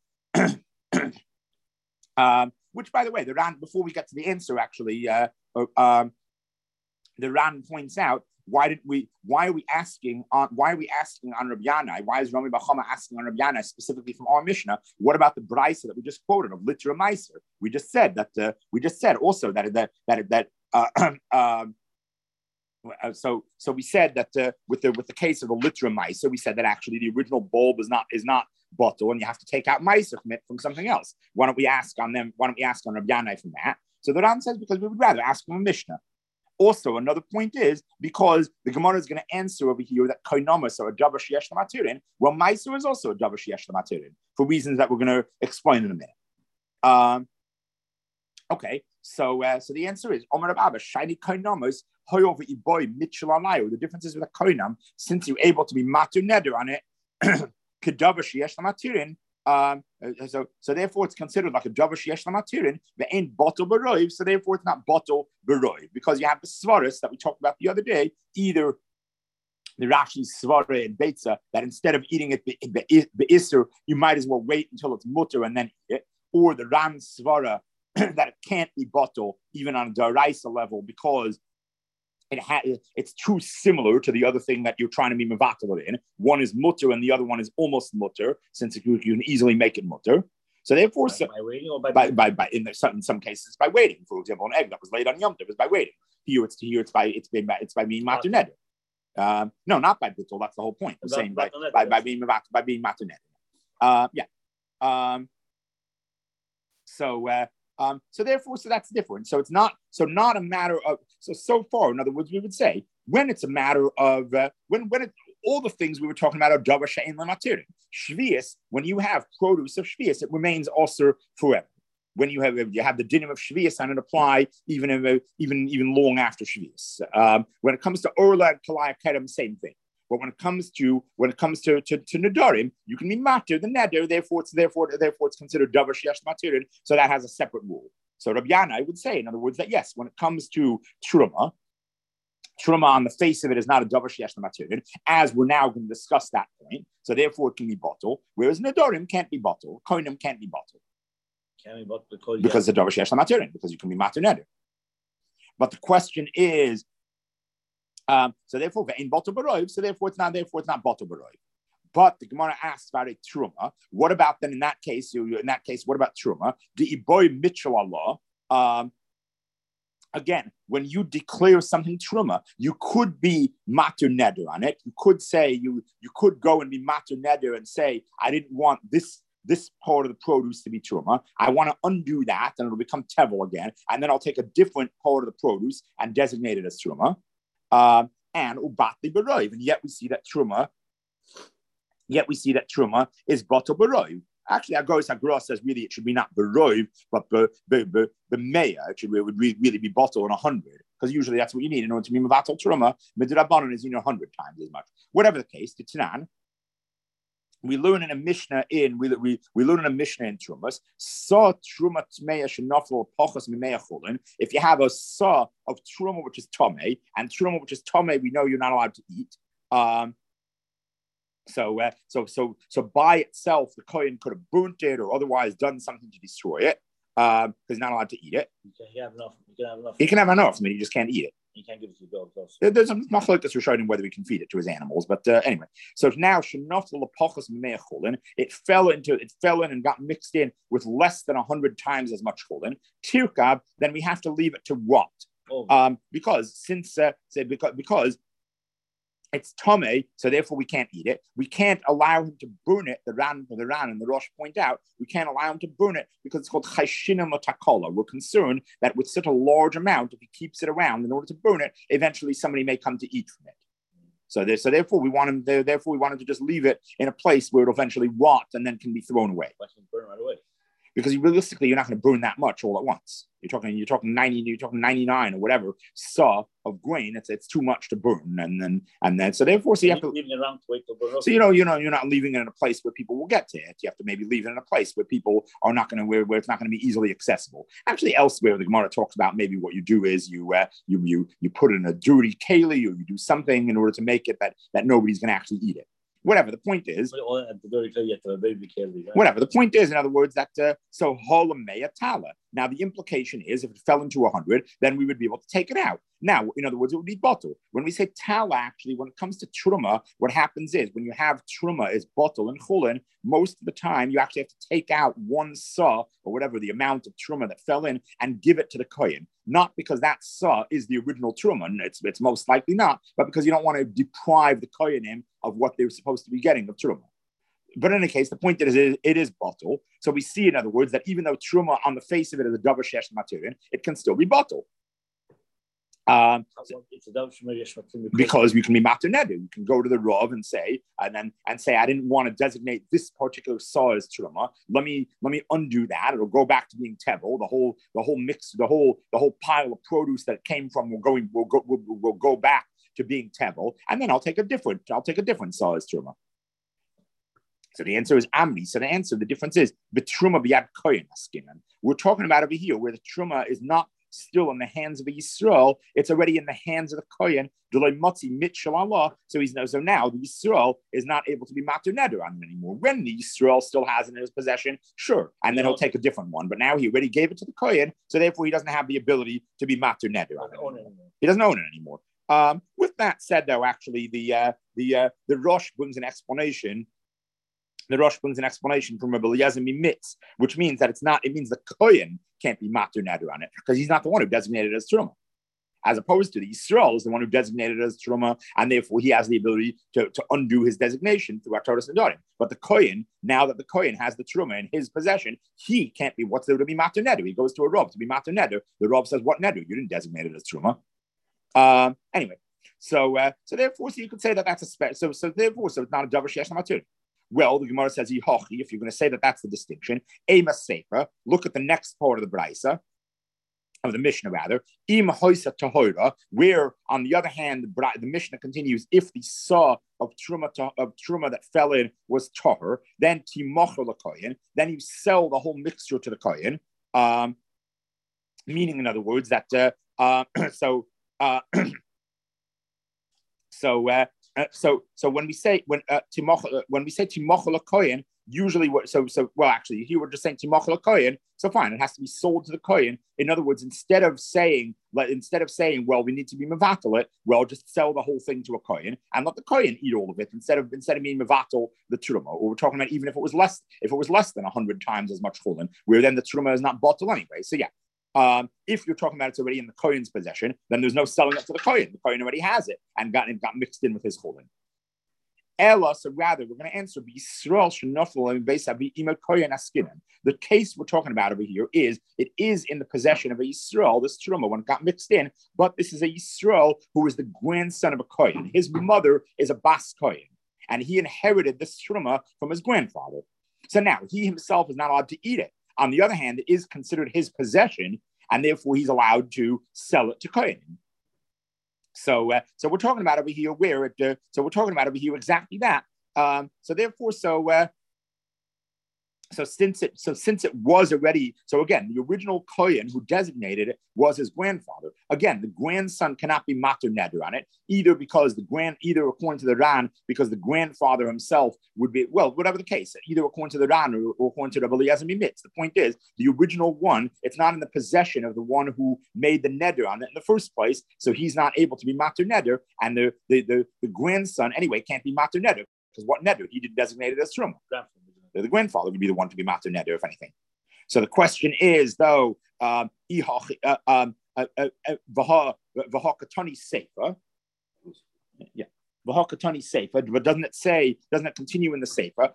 um, which, by the way, the Ran, before we get to the answer, actually, uh, um, the Ran points out, why did we? Why are we asking on? Why are we asking on Rabbi Yanai? Why is Rami Bachama asking on Rabbi Yanai specifically from our Mishnah? What about the Braisa that we just quoted of Litra Meiser? We just said that. Uh, we just said also that that that that. Uh, um, so, so we said that uh, with the with the case of the Litra Meiser, we said that actually the original bulb is not is not bottle, and you have to take out Meiser from it from something else. Why don't we ask on them? Why don't we ask on Rabbi Yanai from that? So the Ran says because we would rather ask from a Mishnah. Also, another point is because the Gemara is going to answer over here that koinomus are a davar sheyesh lamaturin. Well, Meiser is also a davar sheyesh lamaturin for reasons that we're going to explain in a minute. Um, okay, so uh, so the answer is Omer Abba shiny koinomus hoyover iboy mitchel anayu. The difference is with a koinam, since you're able to be matu neder on it. Kedavar sheyesh lamaturin. Um, so, so therefore, it's considered like a davar sheyesh lamaturin. The ain't bottle beroiv, so therefore, it's not bottle beroiv because you have the svaris that we talked about the other day. Either the Rashi svara and beitza that instead of eating it the isser, you might as well wait until it's mutter and then eat it. or the Ram Svara that it can't be bottle even on a Daraisa level because it ha- it's too similar to the other thing that you're trying to be mevatel in. One is mutter and the other one is almost mutter, since you can easily make it mutter. So therefore, by, so, by waiting or by, by, by, by in, the, in some cases by waiting. For example, an egg that was laid on Yom Tov is by waiting. Here it's here it's by it's been by it's by being matur neder. Um, no, not by bittul. That's the whole point. I'm saying by, by, by being by being matur neder. Uh, yeah. Um, so. Uh, Um, so therefore, so that's different. So it's not so not a matter of so so far. In other words, we would say when it's a matter of uh, when when it, all the things we were talking about are davar she'ein l'matir. Shvius, when you have produce of shvius, it remains also forever. When you have you have the dinim of shvius and it apply even in, even even long after shvius. Um, when it comes to orla and kalaya kedem, same thing. But when it comes to when it comes to to, to nedarim, you can be matir the neder. Therefore, it's therefore therefore it's considered davar sheyesh matirin. So that has a separate rule. So Rabbi Yana, I would say, in other words, that yes, when it comes to truma, truma on the face of it is not a davar sheyesh matirin, as we're now going to discuss that point. So therefore, it can be bottle. Whereas nedarim can't be bottle. Koinim can't be bottle. Can't be bottle because because the davar sheyesh matirin because you can be matir neder. But the question is. Um, so therefore, in bottle baroiv, so therefore it's not therefore it's not bottle baroiv. But the Gemara asks about a truma. What about then in that case? In that case, what about truma? The iboy mitchell Allah. Um, again, when you declare something truma, you could be matur neder on it. You could say you you could go and be matur neder and say I didn't want this. This part of the produce to be truma. I want to undo that, and it'll become tevel again, and then I'll take a different part of the produce and designate it as truma. Um, and ubatli baroiv, and yet we see that truma, yet we see that truma is bottle baroiv. Actually, Agoris Agros says really it should be not baroiv, but the the the meya. It should it would really be bottle in a hundred, because usually that's what you need in order to be mevatel truma. Midrabanan is you know a hundred times as much. Whatever the case, the Tanan. We learn in a Mishnah in we we, we learn in a Mishnah in Trumas. Saw truma tmeya shenafel pochas mimeya chulin. If you have a saw of truma which is tome and truma which is tome, we know you're not allowed to eat. Um, so uh, so so so by itself, the kohen could have burnt it or otherwise done something to destroy it because um, he's not allowed to eat it. You can have enough. You can have enough. He can have enough. I mean, you just can't eat it. You can't give it to the dog. There, there's some machlokes regarding whether we can feed it to his animals, but uh, anyway. So now it fell into it fell in and got mixed in with less than a hundred times as much cholin. Tirkab, then we have to leave it to rot, oh. um, because since uh, say because because. It's tame, so therefore we can't eat it. We can't allow him to burn it. The Ran, the Ran and the Rosh point out we can't allow him to burn it because it's called chayshina matakola. We're concerned that with such a large amount, if he keeps it around in order to burn it, eventually somebody may come to eat from it. So, there, so therefore we want him. Therefore we want him to just leave it in a place where it'll eventually rot and then can be thrown away. Why can't burn right away? Because realistically, you're not going to burn that much all at once. You're talking, you're talking ninety, you're talking ninety-nine or whatever saw of grain. It's it's too much to burn, and then and then so therefore, so you have to leaving it around to wait till burn. So you know, you know, you're not leaving it in a place where people will get to it. You have to maybe leave it in a place where people are not going to where, where it's not going to be easily accessible. Actually, elsewhere the Gemara talks about maybe what you do is you uh, you you you put in a dirty keli or you do something in order to make it that that nobody's going to actually eat it. Whatever the point is, whatever the point is, in other words, that uh, so holameya tala. Now the implication is, if it fell into a hundred, then we would be able to take it out. Now, in other words, it would be bottle. When we say tala, actually, when it comes to truma, what happens is when you have truma is bottle and chulin, most of the time you actually have to take out one saw or whatever the amount of truma that fell in and give it to the kohen. Not because that saw is the original truma, and it's it's most likely not, but because you don't want to deprive the kohenim of what they were supposed to be getting of truma. But in any case, the point is it, it is bottle. So we see, in other words, that even though truma on the face of it is a davar sheyesh matirin, it can still be bottle. Um, because you can be matur neder. You can go to the Rav and say, and then and say, I didn't want to designate this particular saw as truma. Let me let me undo that. It'll go back to being tevel. The whole the whole mix, the whole the whole pile of produce that it came from will going will go will, will go back to being tevel, and then I'll take a different I'll take a different saw as truma. So the answer is Amri. So the answer, the difference is the truma biyad kohen askinan. We're talking about over here where the truma is not still in the hands of a Yisrael, it's already in the hands of the Kohen. So he's so now the Yisrael is not able to be matur neder on him anymore. When the Yisrael still has it in his possession, sure, and then he'll take a different one. But now he already gave it to the Kohen, so therefore he doesn't have the ability to be matur neder on it. He doesn't own it anymore. Um, with that said, though, actually the uh, the uh, the Rosh brings an explanation. The Rosh brings an explanation from Rabbi Eliezer Mimitz, which means that it's not. It means the Kohen can't be matur neder on it because he's not the one who designated it as truma, as opposed to the Yisrael is the one who designated it as truma, and therefore he has the ability to, to undo his designation through Hatoras Nedarim. But the Kohen, now that the Kohen has the truma in his possession, he can't be what's there to be matur neder. He goes to a Rav to be matur neder. The Rav says, "What neder? You didn't designate it as truma." Um, anyway, so uh, so therefore, so you could say that that's a spe- so so therefore, so it's not a davar sheyesh matur. Well, the Gemara says, if you're going to say that that's the distinction, Ema Sefer, look at the next part of the Braisa, of the Mishnah rather, Im Hoisa Tahora, where on the other hand, the, the Mishnah continues, if the saw of Truma to, of Truma that fell in was Tahor, then Timocher LaKoyen, then you sell the whole mixture to the Kohen, um, meaning, in other words, that, uh, uh, so, uh, so, uh, Uh, so, so when we say when uh, timoch, uh, when we say timochel kohen, usually what so so well actually here we're just saying timochel kohen. So fine, it has to be sold to the kohen. In other words, instead of saying like instead of saying well we need to be mevatel it, well just sell the whole thing to a kohen and let the kohen eat all of it instead of instead of being mevatel the truma. Or we're talking about even if it was less if it was less than a hundred times as much chulin, where then the truma is not bottled anyway. So yeah. Um, if you're talking about it's already in the Kohen's possession, then there's no selling it to the Kohen. The Kohen already has it and got it got mixed in with his chulin. Ella, so rather, we're going to answer the case we're talking about over here is it is in the possession of a Yisrael, this truma, when it got mixed in, but this is a Yisrael who is the grandson of a Kohen. His mother is a Bas Kohen, and he inherited this truma from his grandfather. So now he himself is not allowed to eat it. On the other hand, it is considered his possession, and therefore he's allowed to sell it to Kohen. So, uh, so we're talking about over here where it. Uh, so we're talking about over here exactly that. Um, so therefore, so uh, so since it so since it was already so again the original Kohen who designated it was his grandfather. Again, the grandson cannot be matur neder on it either because the grand either according to the Ran because the grandfather himself would be well whatever the case either according to the Ran or, or according to Rabbi Eliezer Mimitz. The point is the original one it's not in the possession of the one who made the neder on it in the first place, so he's not able to be matur neder, and the the the, the grandson anyway can't be matur neder because what neder he did designate it as truma. The grandfather would be the one to be matur neder, if anything. So the question is, though, um, um, v'hakatani sefer, yeah, v'hakatani sefer, but doesn't it say? Doesn't it continue in the sefer?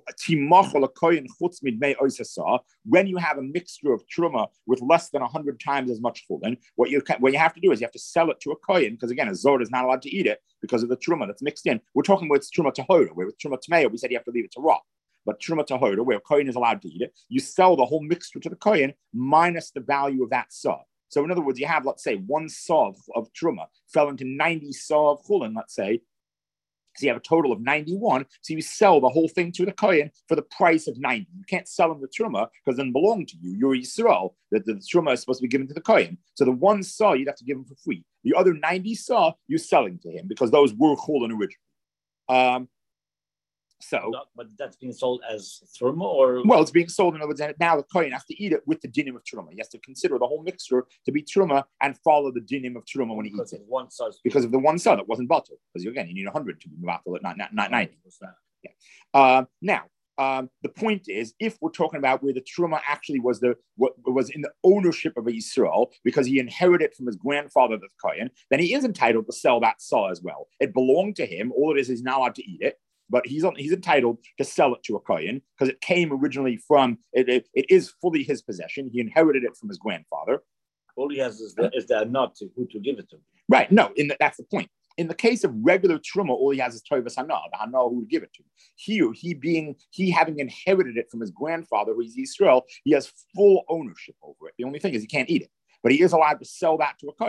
When you have a mixture of truma with less than a hundred times as much chulin, what you what you have to do is you have to sell it to a kohen because again a zor is not allowed to eat it because of the truma that's mixed in. We're talking about truma tahora, where with truma tameo we said you have to leave it to raw. But truma tahora, where a kohen is allowed to eat it, you sell the whole mixture to the kohen minus the value of that saw. So in other words, you have let's say one saw of, of truma fell into ninety saw of chulin, let's say. So you have a total of ninety-one. So you sell the whole thing to the Kohen for the price of ninety. You can't sell him the Truma because it doesn't belong to you. You're Yisrael. The, the, the Truma is supposed to be given to the Kohen. So the one saw you'd have to give him for free. The other ninety saw you're selling to him because those were Chulin originally. Um, so, no, but that's being sold as Truma or? Well, it's being sold in other words. Now the Kohen has to eat it with the dinim of Truma. He has to consider the whole mixture to be Truma and follow the dinim of Truma when he because eats it. One saw because of the one saw that wasn't bottled. Because again, you need one hundred to be bottled at not, not, not ninety. Yeah. Uh, now, um, the point is, if we're talking about where the Truma actually was the what was in the ownership of a Yisrael because he inherited it from his grandfather, the Kohen, then he is entitled to sell that saw as well. It belonged to him. All it is is not allowed to eat it. But he's on, he's entitled to sell it to a Kohen because it came originally from, it, it, it is fully his possession. He inherited it from his grandfather. All he has is the, is the not to, who to give it to. Right. No, in the, that's the point. In the case of regular Truma, all he has is Tovas Hana, the Hana who to give it to. Here, he being, he having inherited it from his grandfather, who is Yisrael, he has full ownership over it. The only thing is he can't eat it, but he is allowed to sell that to a Kohen.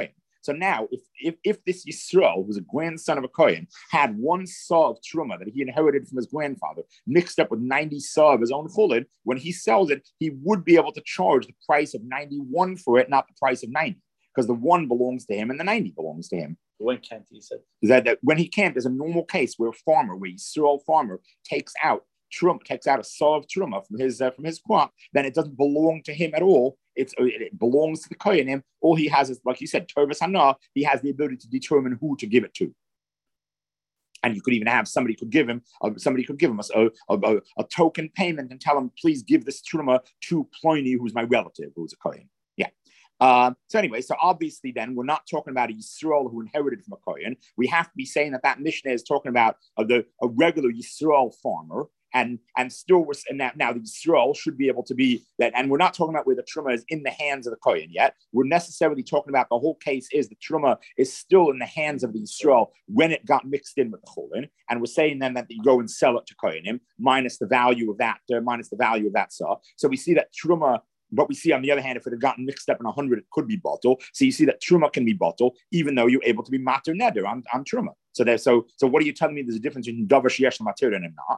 So now, if if, if this Yisrael, who was a grandson of a Kohen, had one saw of Truma that he inherited from his grandfather, mixed up with ninety saw of his own chulin, when he sells it, he would be able to charge the price of ninety-one for it, not the price of ninety, because the one belongs to him and the ninety belongs to him. When can't he said that, that when he can't, there's a normal case where a farmer, where a Yisrael farmer takes out Truma, takes out a saw of Truma from his uh, from his crop, then it doesn't belong to him at all. It's it belongs to the Kohanim. All he has is, like you said, Tovas Hana. He has the ability to determine who to give it to. And you could even have somebody could give him uh, somebody could give him a, a, a, a token payment and tell him, please give this Truma to Pliny, who's my relative, who's a Kohen. Yeah. Uh, so anyway, so obviously then we're not talking about a Yisrael who inherited from a Kohen. We have to be saying that that Mishnah is talking about uh, the a regular Yisrael farmer. And and still, we're, and now, now the Yisrael should be able to be that. And we're not talking about where the Truma is in the hands of the Kohen yet. We're necessarily talking about the whole case is the Truma is still in the hands of the Yisrael when it got mixed in with the Chulin. And we're saying then that you go and sell it to Kohenim minus the value of that, uh, minus the value of that saw. So we see that Truma. But we see, on the other hand, if it had gotten mixed up in one hundred, it could be bottle. So you see that Truma can be bottle, even though you're able to be mater neder on, on Truma. So there, so so what are you telling me? There's a difference between davar sheyesh mater and not.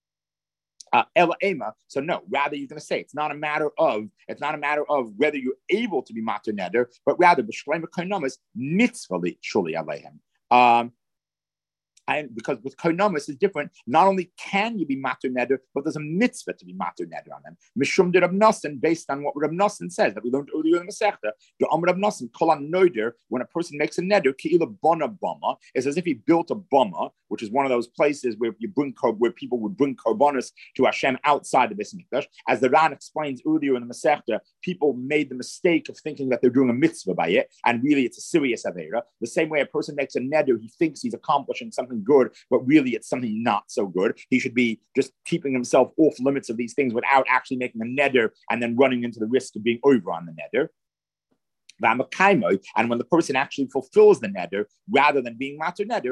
Uh, Ela Ema. So no, rather you're going to say it's not a matter of it's not a matter of whether you're able to be mater neder, but rather b'shleima koinomis mitzvah shuli alehem. Um, And because with koinomis is different, not only can you be mater neder, but there's a mitzvah to be mater neder on them. Mishum de Rab Nosson, based on what Rab Nosson says that we learned earlier in the Masechta, the Amr Rab Nosson kol noder, when a person makes a neder, ki'ila bona bama, is as if he built a bama, which is one of those places where you bring where people would bring korbanos to Hashem outside the Beis Mikdash. As the Ran explains earlier in the Masechta, people made the mistake of thinking that they're doing a mitzvah by it, and really it's a serious avera. The same way a person makes a neder, he thinks he's accomplishing something good, but really it's something not so good. He should be just keeping himself off limits of these things without actually making a neder and then running into the risk of being over on the neder. And when the person actually fulfills the neder, rather than being mater neder,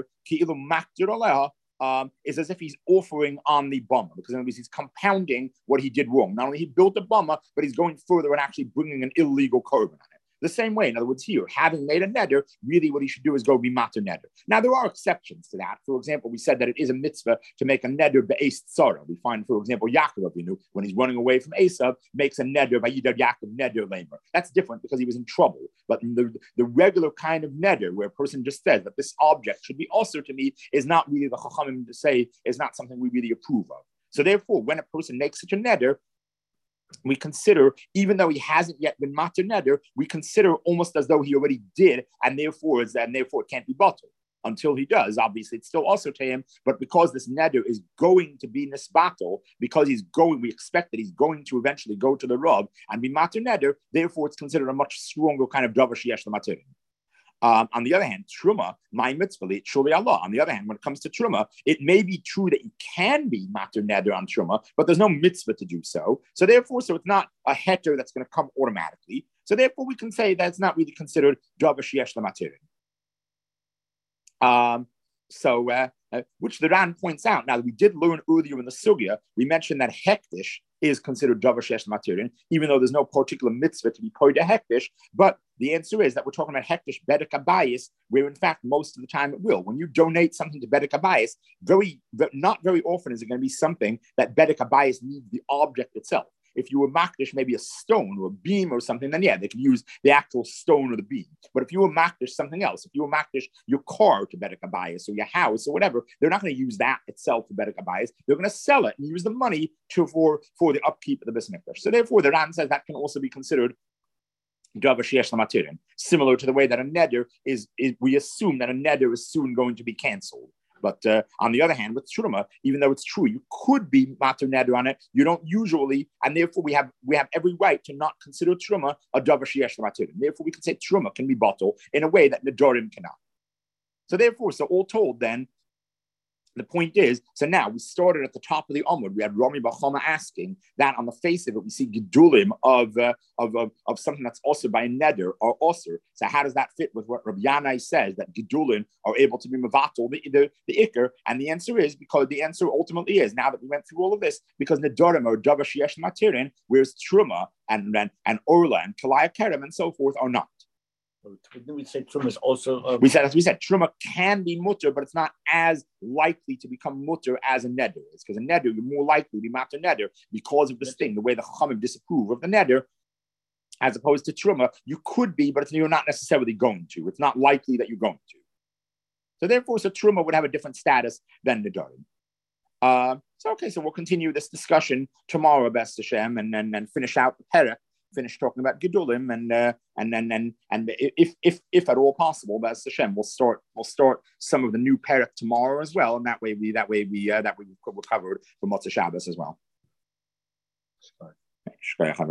um, is as if he's offering on the bummer, because in other words, he's compounding what he did wrong. Not only he built a bummer, but he's going further and actually bringing an illegal korban on it. The same way, in other words, here, having made a neder, really what he should do is go be mater neder. Now, there are exceptions to that. For example, we said that it is a mitzvah to make a neder be'es tzara. We find, for example, Yaakov Avinu, when he's running away from Esav, makes a neder by Yidar Yaakov neder lamer. That's different because he was in trouble. But in the, the regular kind of neder, where a person just says that this object should be also to me, is not really the chachamim to say, is not something we really approve of. So therefore, when a person makes such a neder, we consider, even though he hasn't yet been mater neder, we consider almost as though he already did, and therefore is and therefore it can't be bottled until he does. Obviously, it's still also to him, but because this neder is going to be nisbatel, because he's going, we expect that he's going to eventually go to the Rav and be mater neder. Therefore, it's considered a much stronger kind of davar sheyesh l'mater. Um, on the other hand, truma, my mitzvah, shuli Allah. On the other hand, when it comes to truma, it may be true that you can be mater neder on truma, but there's no mitzvah to do so. So therefore, so it's not a heter that's going to come automatically. So therefore, we can say that's not really considered davar sheyesh l'mater. Um, so, uh, uh, which the Ran points out. Now, we did learn earlier in the sugya, we mentioned that hektish is considered davar sheyesh l'mater, even though there's no particular mitzvah to be poida hektish. But the answer is that we're talking about hektish bedek habayis, where in fact most of the time it will. When you donate something to bedek habayis, very, not very often is it going to be something that bedek habayis needs the object itself. If you were makdish maybe a stone or a beam or something, then yeah, they can use the actual stone or the beam. But if you were makdish something else, if you were makdish your car to bedek habayis or your house or whatever, they're not going to use that itself for bedek habayis. They're going to sell it and use the money to for, for the upkeep of the Beis Mikdash. So therefore, the Ran says that can also be considered davar sheyesh l'mater, similar to the way that a neder is, is, we assume that a neder is soon going to be canceled. But uh, on the other hand, with truma, even though it's true, you could be mater neder on it. You don't usually, and therefore we have we have every right to not consider truma a davar sheyesh l'mater. Therefore, we can say truma can be bottled in a way that nedarim cannot. So therefore, so all told, then the point is, so now we started at the top of the Amud. We had Rami Bachama asking that on the face of it, we see gedulim of, uh, of, of, of something that's also by a neder or osir. So how does that fit with what Rabbi Yanai says, that gedulim are able to be mevatel, the, the, the ikr? And the answer is, because the answer ultimately is, now that we went through all of this, because nedarim are davar sheyesh l'mater, whereas truma and, and, and orla and kalaya kerem and so forth are not. Didn't we say Truma is also? Um... We said, as we said, Truma can be mutter, but it's not as likely to become mutter as a neder. It's because a neder, you're more likely to be matter neder because of this thing, the way the Chachamim disapprove of the neder, as opposed to Truma, you could be, but it's, you're not necessarily going to. It's not likely that you're going to. So therefore, so Truma would have a different status than Nedarim. Uh, so okay, so we'll continue this discussion tomorrow, B'ez Hashem, and then and finish out the Perek. Finish talking about Gedulim, and uh, and then and, and and if if if at all possible, B'ez Hashem, we'll start we'll start some of the new Perek tomorrow as well, and that way we that way we uh, that way we're covered for Motzei Shabbos as well.